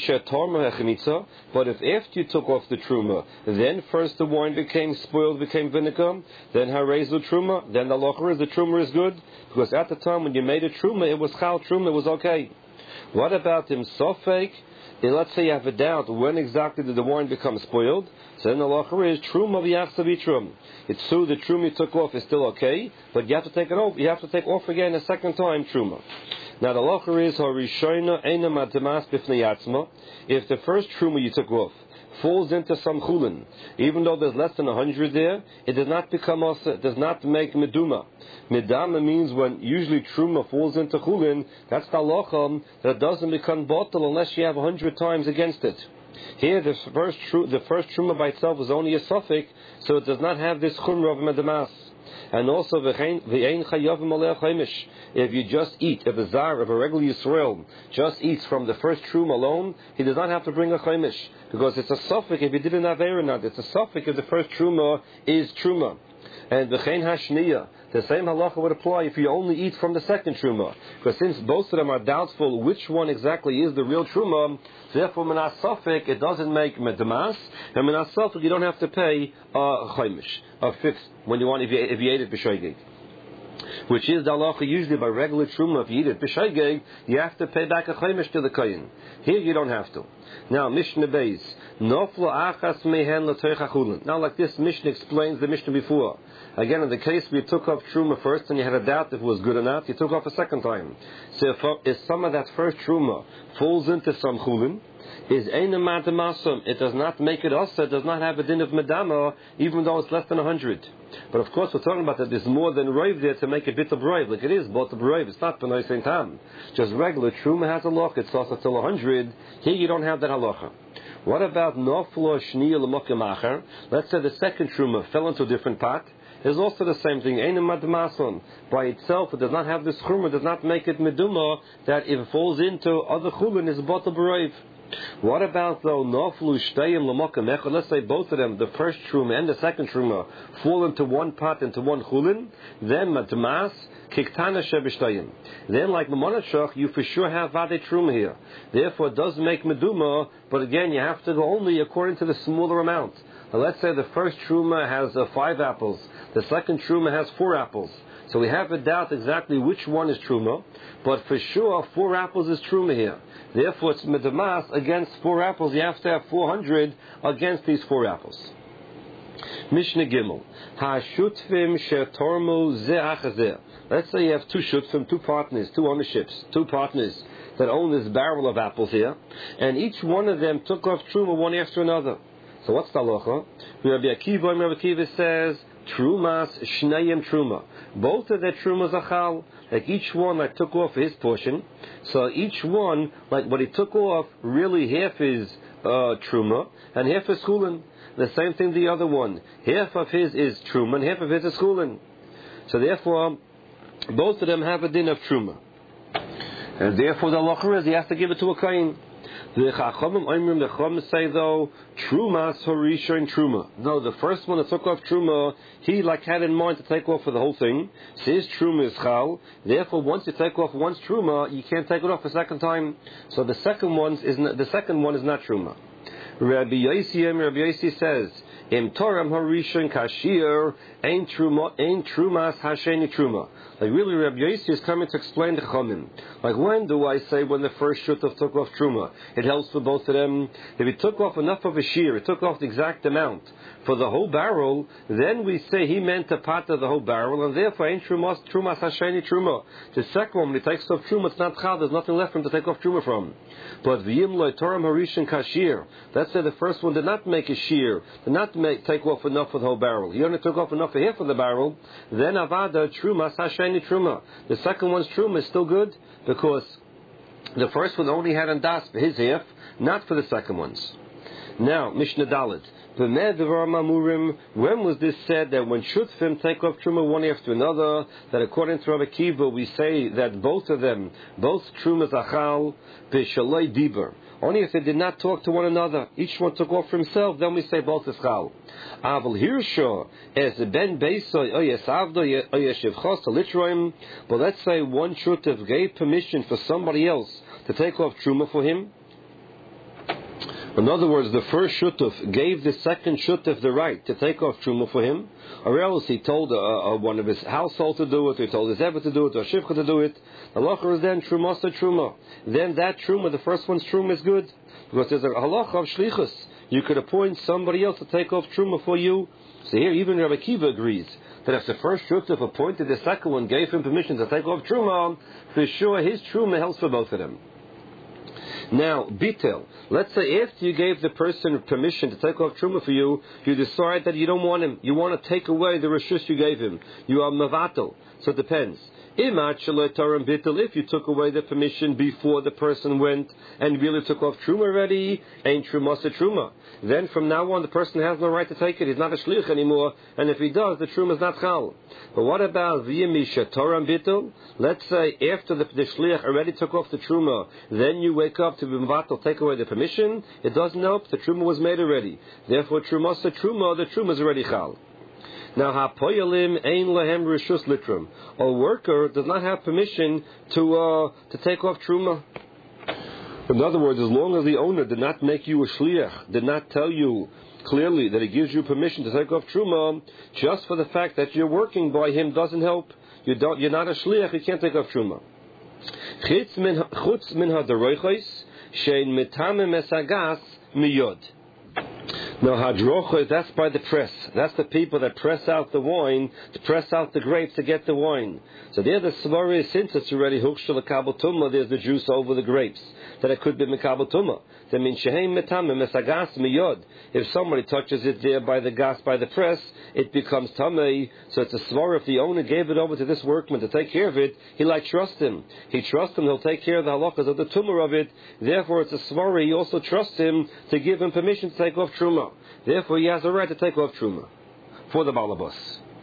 [SPEAKER 1] but if after you took off the truma, then first the wine became spoiled, became vinegar, then harezu truma, then the halacha is the truma is good, because at the time when you made a truma, it was chal truma, it was okay. What about him sofek? Let's say you have a doubt when exactly did the wine become spoiled. So then the halacha is truma v'yachsav yitrum. It's true the truma you took off is still okay, but you have to take it off. You have to take off again a second time truma. Now the halacha is harishona eina matemas b'fnei yatzma. If the first truma you took off falls into some chulin, even though there's less than a hundred there, it does not become also, it does not make meduma. Medama means when usually truma falls into chulin, that's the halacha that it doesn't become bottle unless you have a hundred times against it. Here, the first tru- the first truma by itself is only a suffix, so it does not have this chumra of medamas. And also, if you just eat, if a zar, if a regular Yisrael just eats from the first truma alone, he does not have to bring a chaimish, because it's a suffix if he didn't have air or not. It's a suffix if the first truma is truma. And v'chein hashniya, the same halacha would apply if you only eat from the second truma, because since both of them are doubtful which one exactly is the real truma, therefore minas safek it doesn't make medamas, and minas safek you don't have to pay a chaimish, a fifth when you want if you if you ate it b'shoigeg. which is the halacha usually by regular truma. If you eat it b'shaygeg, you have to pay back a chaimish to the kohen. Here you don't have to. Now Mishnah Beis, noflo achas mehen l'toich achulin. Now like this, Mishnah explains the Mishnah before. Again, in the case where you took off truma first and you had a doubt if it was good or not, you took off a second time. So if, if some of that first truma falls into some chulin, is einam madamasum, it does not make it asa, it does not have a din of medama, even though it's less than a hundred. But of course, we're talking about that there's more than roiv there to make a bit of roiv, like it is both of roiv. It's not b'nai saint tam. Just regular truma has a loch. It's also till a hundred. Here you don't have that halacha. What about noflo shniya l'mokem acher? Let's say the second truma fell into a different pot. Is also the same thing. Einam madmason. By itself, it does not have this chumra. Does not make it meduma that if it falls into other chulin is both of roiv. What about though noflu shtayim l'mokem echad? Let's say both of them, the first truma and the second truma, fall into one pot, into one chulin. Then matmas kiktana shebishtayim. Then like mamonashach, you for sure have vade truma here. Therefore, it does make meduma, but again, you have to go only according to the smaller amount. Now, let's say the first truma has uh, five apples, the second truma has four apples. So we have a doubt exactly which one is truma, but for sure four apples is truma here. Therefore, it's medamas against four apples. You have to have four hundred against these four apples. Mishnah Gimel. Ha-shutvim shetormu ze achazeh. Let's say you have two shutvim, two partners, two ownerships, two partners that own this barrel of apples here, and each one of them took off truma one after another. So what's the halacha? Rabbi Akiva, Rabbi Akiva says, trumas shnayim truma. Both of their trumas are chal. Like each one like took off his portion. So each one, like what he took off, really half is uh, truma and half is chulin. The same thing the other one. Half of his is truma and half of his is chulin. So therefore, both of them have a din of truma. And therefore the halacha is he has to give it to a kohen. The Chachamim Oimrim, the Chachamim say though, Trumas Horisha and Truma. No, the first one that took off Truma, he like had in mind to take off for the whole thing. So his Truma is Chal. Therefore, once you take off once Truma, you can't take it off a second time. So the second one is not, the second one is not Truma. Rabbi Yossi, Rabbi Yossi says, Im Toram Horisha Kashir Ein Truma Ein Trumas Hasheni Truma. Like really, Rabbi Yossi is coming to explain the Chachamim. Like when do I say when the first shutav took off Truma? It helps for both of them. If he took off enough of a shear, it took off the exact amount for the whole barrel, then we say he meant a part of the whole barrel, and therefore Ein Trumas Trumas Hasheni Truma. The second one, when he takes off Truma, it's not Chal, there's nothing left for him to take off Truma from. But V'yim Lo Toram Harishan Kashir. Let's say the first one did not make a shear, did not make, take off enough for the whole barrel. He only took off enough for half of the barrel. Then Avada Trumas Hasheni Truma. The second one's Truma is still good because the first one only had on das for his half, not for the second one's. Now, Mishnah Dalet. When was this said that when Shutfim take off Truma one after another, that according to Rabbi Kiva we say that both of them, both Trumas Achal, B'Shalei Diber. Only if they did not talk to one another, each one took off for himself, then we say both is Chal. Aval Hirsha, as Ben Beisoy, Oyes Avdo, Oyes Shivchos, Litroim, but let's say one Shutav gave permission for somebody else to take off Truma for him. In other words, the first shutuf gave the second shutuf the right to take off truma for him, or else he told uh, uh, one of his household to do it, or he told his ever to do it, or shivcha to do it. The halacha is then truma to truma. Then that truma, the first one's truma is good, because there's a halacha of shlichus. You could appoint somebody else to take off truma for you. So here, even Rabbi Kiva agrees that if the first shutuf appointed the second one, gave him permission to take off truma, for sure his truma helps for both of them. Now, bitel. Let's say after you gave the person permission to take off truma for you, you decide that you don't want him. You want to take away the reshus you gave him. You are mavatel. So it depends. If you took away the permission before the person went and really took off truma already, ain't truma a truma. Then from now on the person has no right to take it. He's not a shlich anymore, and if he does, the truma is not chal. But what about v'yimisha toram bitul? Let's say after the, the shlich already took off the truma, then you wake up to be mvatal, take away the permission. It doesn't help. The truma was made already. Therefore, truma a truma. The truma is already chal. Now, hapoyalim ein lahem rishus litrum. A worker does not have permission to uh, to take off truma. In other words, as long as the owner did not make you a shliach, did not tell you clearly that he gives you permission to take off truma, just for the fact that you're working by him doesn't help. you don't, you're not a shliach, you can't take off truma. Chutz min hadaroichos shein mitamim esagas miyod. Now, hadrocha, that's by the press. That's the people that press out the wine, to press out the grapes to get the wine. So there the svara is, since it's already hukshel mekabel tumah, there's the juice over the grapes, that it could be mekabel tumah. That means sheheim metamim esagas miyod. If somebody touches it there by the gas, by the press, it becomes tamei. So it's a svara. If the owner gave it over to this workman to take care of it, he like trust him. He trusts him. He'll take care of the halachas of the tumah of it. Therefore, it's a svara. He also trusts him to give him permission to take off truma. Therefore, he has a right to take off truma for the balabas.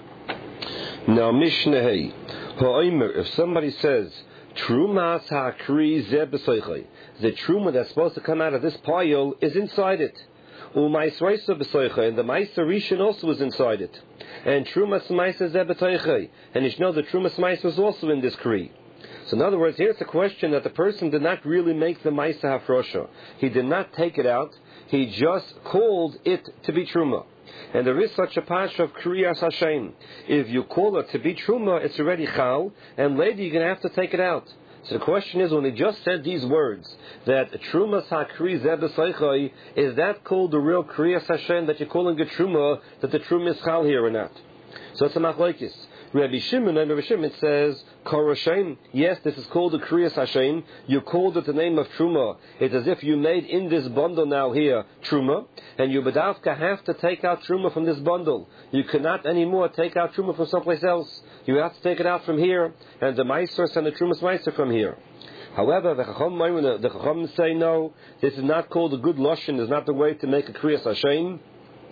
[SPEAKER 1] Now, Mishnah Ha'omer, if somebody says trumas ha'kri zeh b'soichai, the truma that's supposed to come out of this pile is inside it. U'maisraisa b'soichai, and the ma'aser rishon also is inside it. And trumas ma'aser zeh b'toichai, and you should know the trumas ma'aser is also in this kri. So in other words, here's a question that the person did not really make the ma'aser hafrosha. He did not take it out. He just called it to be truma. And there is such a pasha of kriyas Hashem. If you call it to be truma, it's already chal, and later you're going to have to take it out. So the question is, when he just said these words, that trumas hakri zeh b'soichai, is that called the real kriyas Hashem, that you're calling it truma, that the truma is chal here or not? So it's a machlokes. Rabbi Shimon and Rabbi Shimon says, Kor Hashem, yes, this is called the Kriyas Hashem. You called it the name of Truma. It's as if you made in this bundle now here Truma, and you Badavka have to take out Truma from this bundle. You cannot anymore take out Truma from someplace else. You have to take it out from here, and the Maisers and the Trumas Meiser from here. However, the Chacham, the Chacham say no, this is not called a good Lashon, is not the way to make a Kriyas Hashem.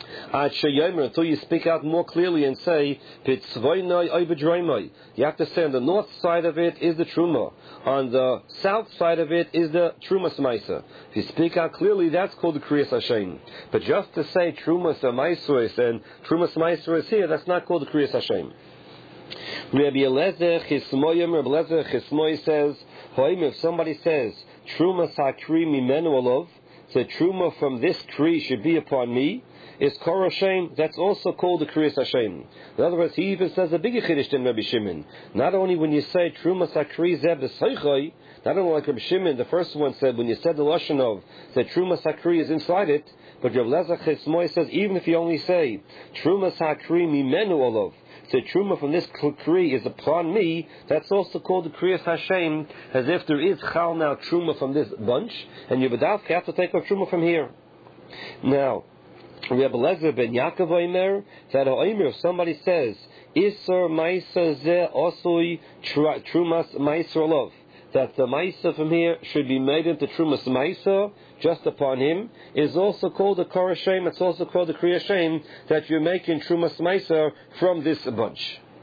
[SPEAKER 1] Until you speak out more clearly and say, you have to say on the north side of it is the Truma, on the south side of it is the Trumas Maisa. If you speak out clearly, that's called the Kriyas Hashem. But just to say Trumas Maisa and Trumas Maisa is here, that's not called the Kriyas Hashem. Rabbi Eliezer Chismoyim, Rabbi Eliezer Chismoy says, if somebody says Trumas Hakri Mimenu Olov, the Truma from this Kri should be upon me, is Kor Hashem, that's also called the Kriyas Hashem. In other words, he even says a bigger chiddush than Rabbi Shimon. Not only when you say Trumas Hakri Zeh B'Soichai, not only like Rabbi Shimon, the first one said, when you said the Lashon of, that Trumas Hakri is inside it, but Rabbi Eliezer Chismoy says, even if you only say Trumas Hakri Mimenu Olov, the Truma from this Kri is upon me, that's also called the Kriyas Hashem, as if there is Chal now Truma from this bunch, and you have to take off Truma from here. Now, Rabbi Eliezer ben Yaakov Omer, that Omer, if somebody says, Isser Maisa Zeh Osui Trumas Maisa Olov, that the Maisa from here should be made into Trumas Maisa, just upon him, is also called the Kor Hashem, it's also called the Kriyas Hashem, that you're making Trumas Maisa from this bunch.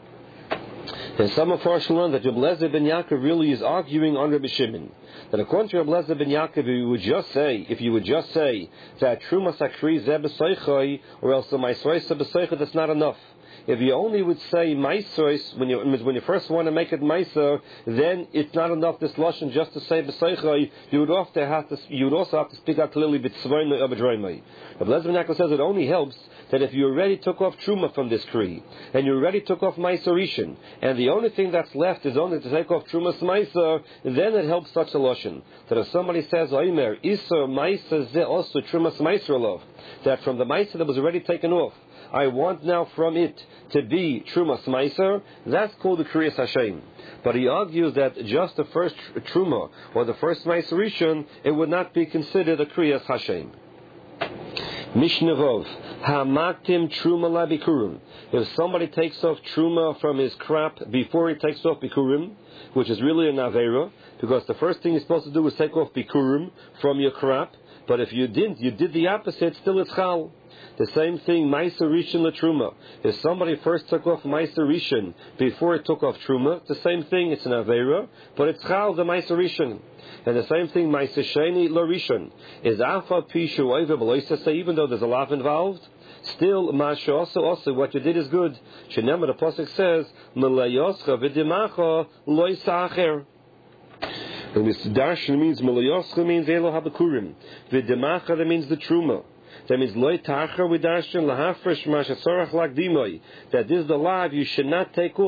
[SPEAKER 1] And some of us learn that Rabbi Eliezer ben Yaakov really is arguing on Rabbi Shimon. That according to Rabbi Eliezer ben Yaakov, if you would just say, if you would just say that Trumas Hakri Zeh B'Soichai, or else the Maisrois B'Soichai, that's not enough. If you only would say Maisrois, when you when you first want to make it Maiser, then it's not enough this lashon just to say B'Soichai. You would also have to you would also have to speak out clearly B'Tzvoinoi or B'Droimoi. Rabbi Eliezer ben Yaakov says it only helps that if you already took off Truma from this Kri, and you already took off Maiser Rishon, and the only thing that's left is only to take off Trumas Maiser, then it helps such a lashon. That if somebody says, Oimer, Isser Maiser Zeh also Trumas Maiser Olov, that from the Maiser that was already taken off, I want now from it to be Trumas Maiser, that's called the Kriyas Hashem. But he argues that just the first Truma, or the first Maiser Rishon, it would not be considered a Kriyas Hashem. Mishnah Vov, Hamaktim Truma la Bikurim. If somebody takes off Truma from his crop before he takes off Bikurim, which is really an Aveira, because the first thing you're supposed to do is take off Bikurim from your crop, but if you didn't, you did the opposite, still it's Chal. The same thing, Maiser Rishon la Truma. If somebody first took off Maiser Rishon before he took off Truma, it's the same thing, it's an Aveira, but it's Chal, the Maiser Rishon. And the same thing, Maiser Sheni la Rishon. Is Alpha Pishu Oiva Beloisa say, even though there's a lav involved, still, Masha also, also, what you did is good. Shenema, the Pasuk says, Melayoscha v'dimacha loisa acher. And this darshan means, Melayoscha means Elo habakurim. V'dimacha, that means the Truma. That means loy tacher with darshan lahafresh mashasorach lagdimoy. That this is the lav you should not take off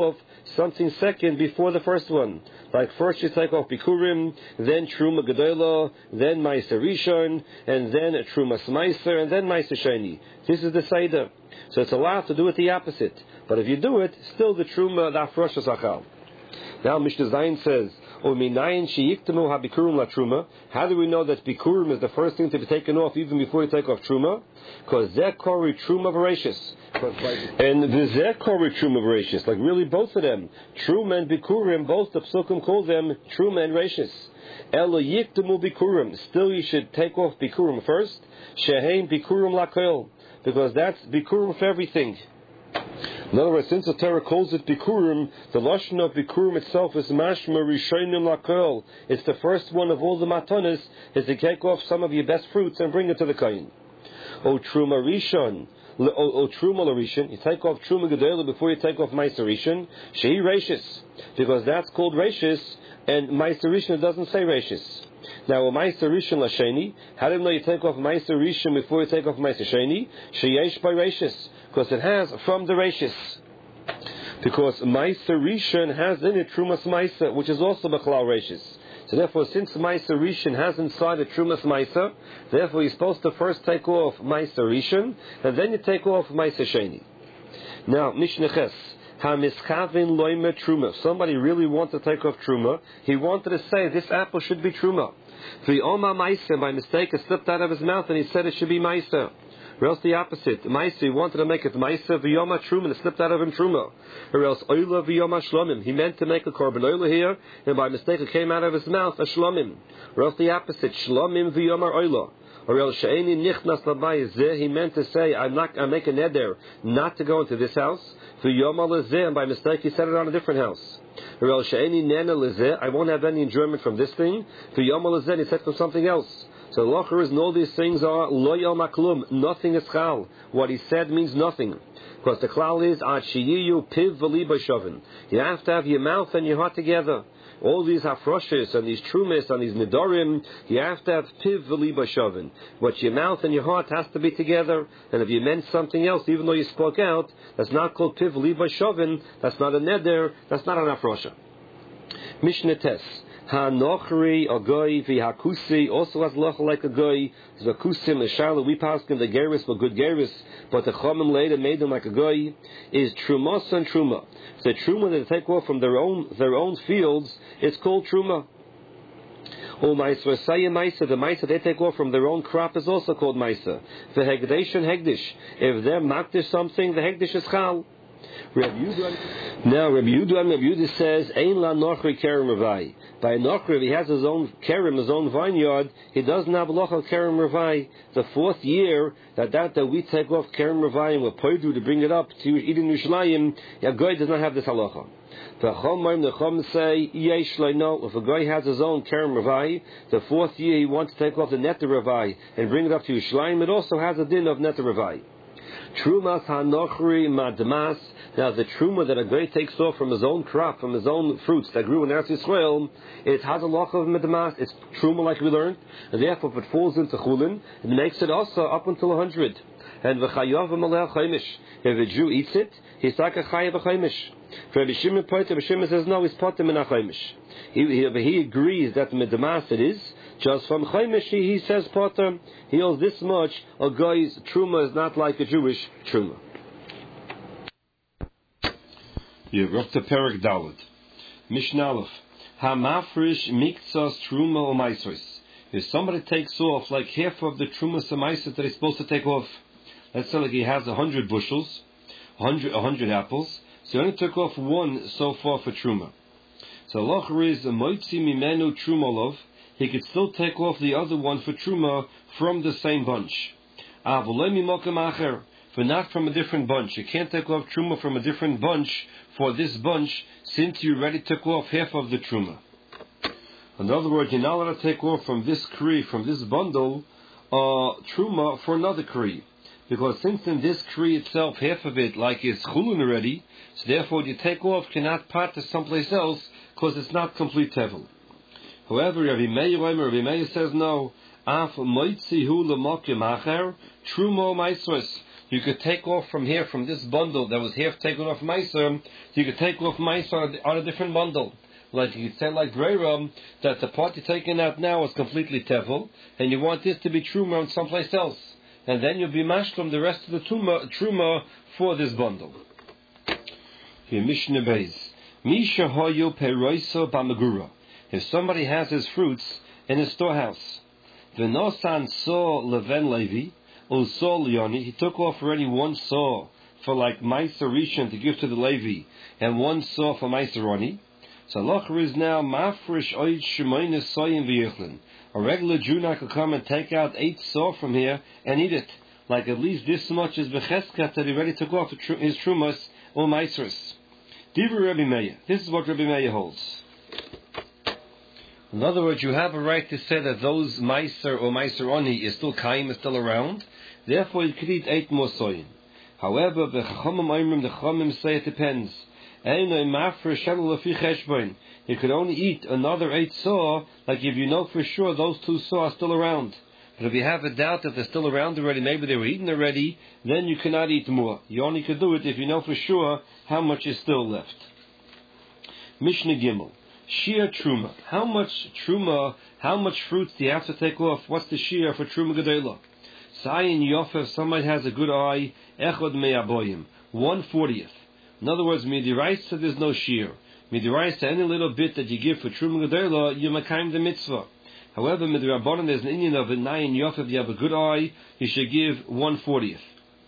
[SPEAKER 1] something second before the first one. Like first you take off Bikurim, then Truma Gedola, then Meiser Rishon, and then Truma Smeiser, and then Meiser Sheni. This is the Seder. So it's allowed to do it the opposite. But if you do it, still the Truma, the Afrosh Achal. Now Mishnah Zayin says, how do we know that Bikurim is the first thing to be taken off even before you take off Truma? Because Zekori Truma Voracious. And the Zekori Truma Voracious, like really both of them, Truma and Bikurim, both the Psukim call them Truma and Rashis. Elo Yiktamu Bikurim, still you should take off Bikurim first. Shehein Bikurim Lakel, because that's Bikurim for everything. In other words, since the Torah calls it Bikurim, the Lashon of Bikurim itself is Mashma Rishonim Lakel. It's the first one of all the matanas, is to take off some of your best fruits and bring it to the Kain. O Truma Rishon, O Truma Rishon, you take off Truma Gedola before you take off Meiser Rishon, Shehi Rashis, because that's called Rashis, and Meiser Rishon doesn't say Rashis. Now, a Meiser Rishon Lasheni, how do you know you take off Meiser Rishon before you take off Meiser Sheni? Sheyesh by Rashis, because it has from the Rashis. Because Meiser Rishon has in it Trumas Meiser, which is also B'chlal Rashis. So therefore, since Meiser Rishon has inside a Trumas Meiser, therefore you're supposed to first take off Meiser Rishon, and then you take off Meiser Sheni. Now, Mishnah Ches. Ha-mischavin loime truma. If somebody really wants to take off truma, he wanted to say this apple should be truma. V'oma meiser, by mistake it slipped out of his mouth and he said it should be meiser. Or else the opposite. Meiser, he wanted to make it meiser v'yoma truma, and it slipped out of him truma. Or else oila v'yoma shlomim. He meant to make a korban oila here, and by mistake it came out of his mouth a shlomim. Or else the opposite. Shlomim v'yoma oila. Or else she'eni nichnas labayis, he meant to say, I'm not, I make a neder not to go into this house. And by mistake he said it on a different house. Or else she'eni nena lezeh, I won't have any enjoyment from this thing. He said from something else. So the locher is, and all these things are lo yom maklum, nothing is chal. What he said means nothing. Because the klal is ad sheyiyu piv v'liba shovin. You have to have your mouth and your heart together. All these hafroshes and these trumis and these nidorim, you have to have piv v'liba shovin. What your mouth and your heart has to be together. And if you meant something else, even though you spoke out, that's not called piv v'liba shovin. That's not a neder. That's not an hafrosha. Mishnah Tes. Ha-nochri, a goy, v'hakusi, also has loch like a goy. The kusim, the shala, we pass him the geris, but good geris, but the chomim later made them like a goy, is trumos and truma. The truma that they take off from their own their own fields, it's called truma. O meiser, say meiser, the meiser they take off from their own crop is also called meiser. The hegdesh and hegdish. If they're makdish something, the hegdish is chal. Now, Rabbi Yudan, Rabbi Yudan says, Ein la nochri kerem ravai. By nochri, if he has his own kerem, his own vineyard, he doesn't have lochal kerem ravai. The fourth year that that, that we take off kerem ravai and we're poidu to bring it up to Eden Yerushalayim, a guy does not have this halacha. The Chomim, the Chom say, Yesh no. If a guy has his own kerem ravai, the fourth year he wants to take off the neta ravai and bring it up to Yerushalayim, it also has a din of neta ravai. Trumas hanochri madmas. Now the truma that a guy takes off from his own crop, from his own fruits that grew in Eretz Yisrael, it has a loch of madmas. It's truma like we learned, and therefore if it falls into chulin, it makes it also up until a hundred. And v'chayav v'maleh chaimish. If a Jew eats it, he's like a chayav v'chaimish. For Rabbi Shimon Poiter, Rabbi Shimon says no, he's potem in a chaimish. He, he, he agrees that madmas it is. Just from chaimish, he, he says poter. He holds this much. A guy's truma is not like a Jewish truma. You have to Perek Dalet. Mishnah Aleph. Ha-mafrish miktzas truma or maisros. If somebody takes off like half of the truma or maisros that he's supposed to take off, let's say like he has a hundred bushels, a hundred, a hundred apples, so he only took off one so far for truma. So locher is a moitzi mimenu trumalov. He could still take off the other one for truma from the same bunch. Avolemi mokem acher. But not from a different bunch. You can't take off truma from a different bunch for this bunch since you already took off half of the truma. In other words, you're not allowed to take off from this kri, from this bundle, uh, truma for another kri. Because since in this kri itself, half of it, like is chulun already, so therefore you take off cannot part to someplace else because it's not complete tevel. However, Rabbi Meir, Rabbi Meir says no. Af moitzi hu lemokim acher, trumo maisros. you could take off from here, from this bundle that was half taken off Meiser, you could take off Meiser on a different bundle. Like you could say, like Breira, that the part you're taking out now is completely Tevel, and you want this to be Truma on someplace else. And then you'll be mashlam the rest of the Truma, truma for this bundle. Here, Mishnah Beis. Misha hoyu peroiso b'megura. If somebody has his fruits in his storehouse, v'nosan saw leven levi, or saw leoni, he took off already one saw for like Meiser Rishon to give to the Levi, and one saw for Meiser Roni. So Locher is now mafresh oid shemoines soyim v'yichlin. A regular Jew now could come and take out eight saw from here and eat it. Like at least this much is becheskat that he already took off his trumas or Meisers. Divrei Rabbi Meir. This is what Rabbi Meir holds. In other words, you have a right to say that those Meiser or Meiser Oni is still kaim, is still around. Therefore, you could eat eight more soyin. However, the Chachamim Oimrim, the Chachamim say it depends. You could only eat another eight saw, like if you know for sure those two saw are still around. But if you have a doubt that they're still around already, maybe they were eaten already, then you cannot eat more. You only could do it if you know for sure how much is still left. Mishnah Gimel. Shia Truma. How much Truma, how much fruits do you have to take off? What's the Shia for Truma Gedela? Sayin Yofef, somebody has a good eye, Echod Me'aboyim, one fortieth. In other words, Midiraisa, there's no Shia. Midiraisa, any little bit that you give for Truma Gedela, you makayim the mitzvah. However, Midirabbanan, there's an Indian of a Nayin Yofef, you have a good eye, you should give one fortieth.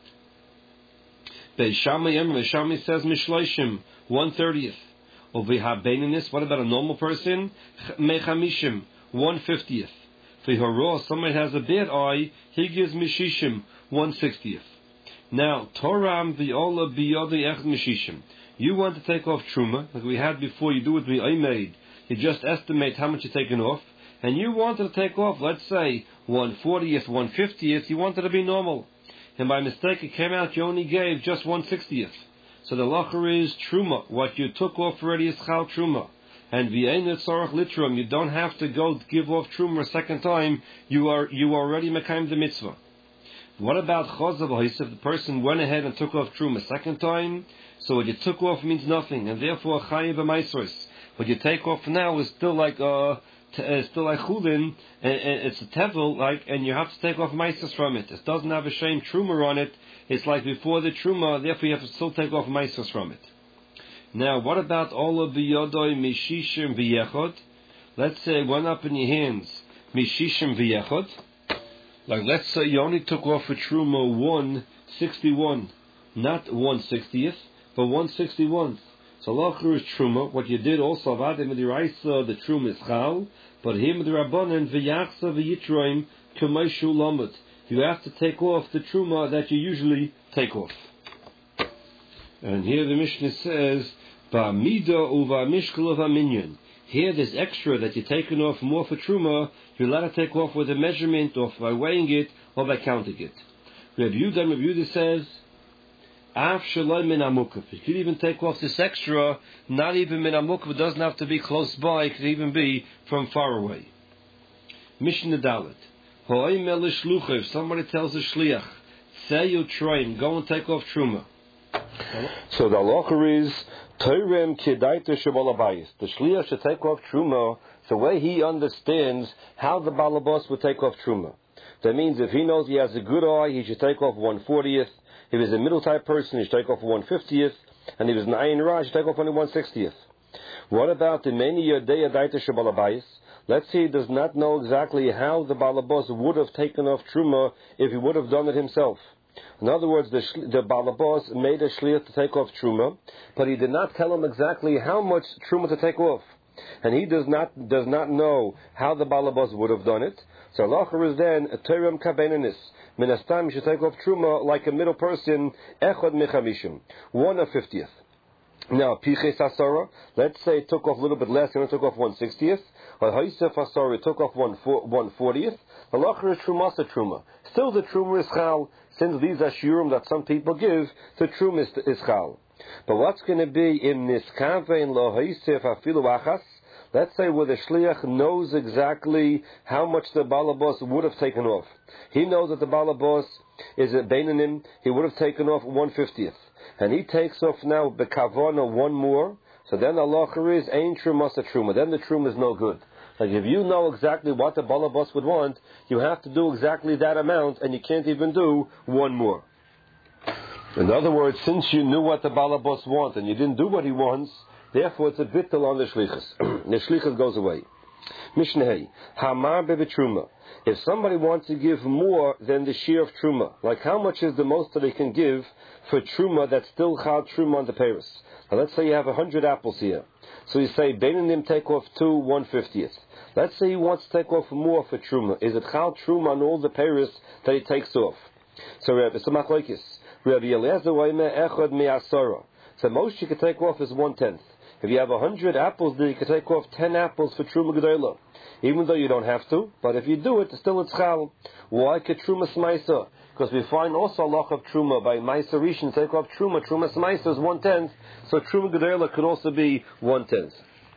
[SPEAKER 1] Beis Shammai Beis Shammai says Mishloishim, one thirtieth. Or V'habeininis, what about a normal person? Mechamishim, one fiftieth. V'haro, somebody has a bad eye, he gives Mishishim, one sixtieth. Now, Toram v'ola b'yodei ech Mishishim. You want to take off Truma, like we had before, you do it v'aymeid. You just estimate how much you're taking off, and you wanted to take off, let's say, one fortieth, one fiftieth, you wanted to be normal. And by mistake it came out, you only gave just one sixtieth. So the lacher is Truma. What you took off already is Chal Truma. And v'ein tzorach litrum, you don't have to go give off Truma a second time, you are you are already mekayim the mitzvah. What about Chozav Ha'isif? If the person went ahead and took off Truma a second time, so what you took off means nothing, and therefore Chayiv B'Maisros. What you take off now is still like uh, t- uh still like Chulin, and, and it's a tevel, like, and you have to take off Maisros from it. It doesn't have a shame Truma on it. It's like before the Truma, therefore you have to still take off Maisros from it. Now, what about all of the Yodoi Mishishim V'Yechod? Let's say one up in your hands, Mishishim V'Yechod. Like, let's say you only took off a Truma one sixty-one, not one sixtieth, but one sixty-one. So, Lacher is Truma. What you did also, Avadim Midiraisa, the Truma is Chal, but him the Rabbanan V'Yachsa V'Yitroim K'Meishu Lamed. You have to take off the Truma that you usually take off. And here the Mishnah says, Ba'mida uva mishkal uva minyan. Here there's extra that you're taking off more for Truma, you're allowed to take off with a measurement or by weighing it or by counting it. Reb Yehuda, Reb Yehuda says, Af shaloi min amukaf. You could even take off this extra, not even min amukaf, it doesn't have to be close by, it could even be from far away. Mishnah Dalet. Ho'ay mele shlucha, if somebody tells a shliach, say you train, go and take off Truma.
[SPEAKER 2] So the halacha is Toirem Kedaita Shabalabayis. The shliach should take off Truma the way he understands how the balabas would take off Truma. That means if he knows he has a good eye, he should take off one fortieth. If he's a middle type person, he should take off one fiftieth. And if he's an ayin ra, he should take off only one sixtieth. What about the many Yodei Daita Shabalabayis? Let's say he does not know exactly how the balabas would have taken off Truma if he would have done it himself. In other words, the, the balabas made a shliach to take off Truma, but he did not tell him exactly how much Truma to take off. And he does not does not know how the balabas would have done it. So Lacher is then a Terem Kabenanis. Minastam, you should take off Truma like a middle person, Echad Mechamishim, one of fiftieth. Now, Piches Asara, let's say it took off a little bit less, and it took off one sixtieth. Or Haisef Asara, it took off one fortieth. The Lacher is Trumasa Truma. Still the Truma is Chal, since these are Shurim that some people give, the Truma is, is Chal. But what's going to be in Niskave in Lo Haisef Afilu Achas? Let's say where the shliach knows exactly how much the balabos would have taken off. He knows that the balabos is a beinanim. He would have taken off one fiftieth, and he takes off now bekavana one more. So then the halacha is ein trumas a truma. Then the truma is no good. Like if you know exactly what the balabos would want, you have to do exactly that amount, and you can't even do one more. In other words, since you knew what the balabos wants and you didn't do what he wants, therefore it's a bittul on the shlichus. The shlichus goes away. Mishneh, hamar bebetruma. If somebody wants to give more than the shear of truma, like how much is the most that they can give for truma that's still chal truma on the peiros? Now let's say you have a hundred apples here. So you say, beinanim take off two one fiftieth. Let's say he wants to take off more for truma. Is it chal truma on all the peiros that he takes off? So Rabbi Samachloikis, Rabbi Eliezer Waime echad me'asara. So most you can take off is one tenth. If you have a hundred apples, then you can take off ten apples for truma gedola, even though you don't have to. But if you do it, still it's chal. Why could truma smaisa? Because we find also a loch of truma by ma'aser rishon take off truma. Truma smaisa is one tenth, so truma gedola could also be one tenth.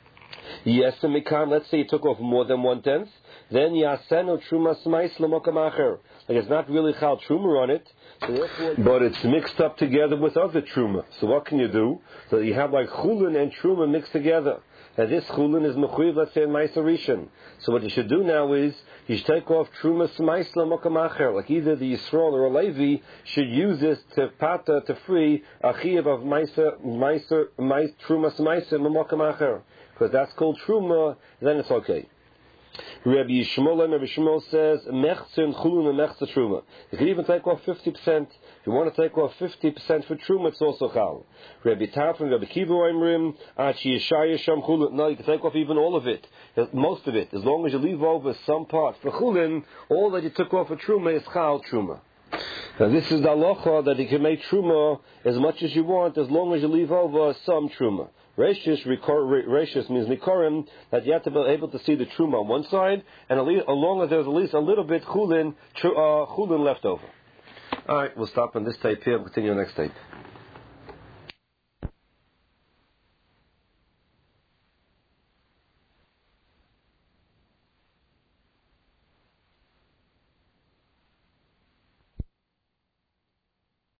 [SPEAKER 2] Yes, and mikan. Let's say you took off more than one tenth. Then yasenu truma smais l'mokam acher. Like it's not really chal truma on it, so therefore, but it's mixed up together with other truma. So what can you do? So you have like chulin and truma mixed together. And this chulin is mechuyev, let's say in ma'aser rishon. So what you should do now is you should take off truma smais l'mokam acher. Like either the Yisrael or a Levi should use this to pata to free a chiyuv of ma'aser ma'aser ma'aser truma smais l'mokam acher, because that's called truma. Then it's okay. Rabbi Yishmael, Rabbi Yishmael says, mechzin chulun and mechzin truma. You can even take off fifty percent. If you want to take off fifty percent for truma, it's also chal. Rabbi Tarfon, Rabbi Kiva Oimrim, achi yeshaya sham chulun. No, you can take off even all of it, most of it, as long as you leave over some part. For chulun, all that you took off for truma is chal truma. Now this is the halacha that you can make truma as much as you want, as long as you leave over some truma. Rashis means mikorim, that you have to be able to see the truma on one side, and as long as there's at least a little bit chulin, uh, chulin left over. All right, we'll stop on this tape here. We'll continue next tape.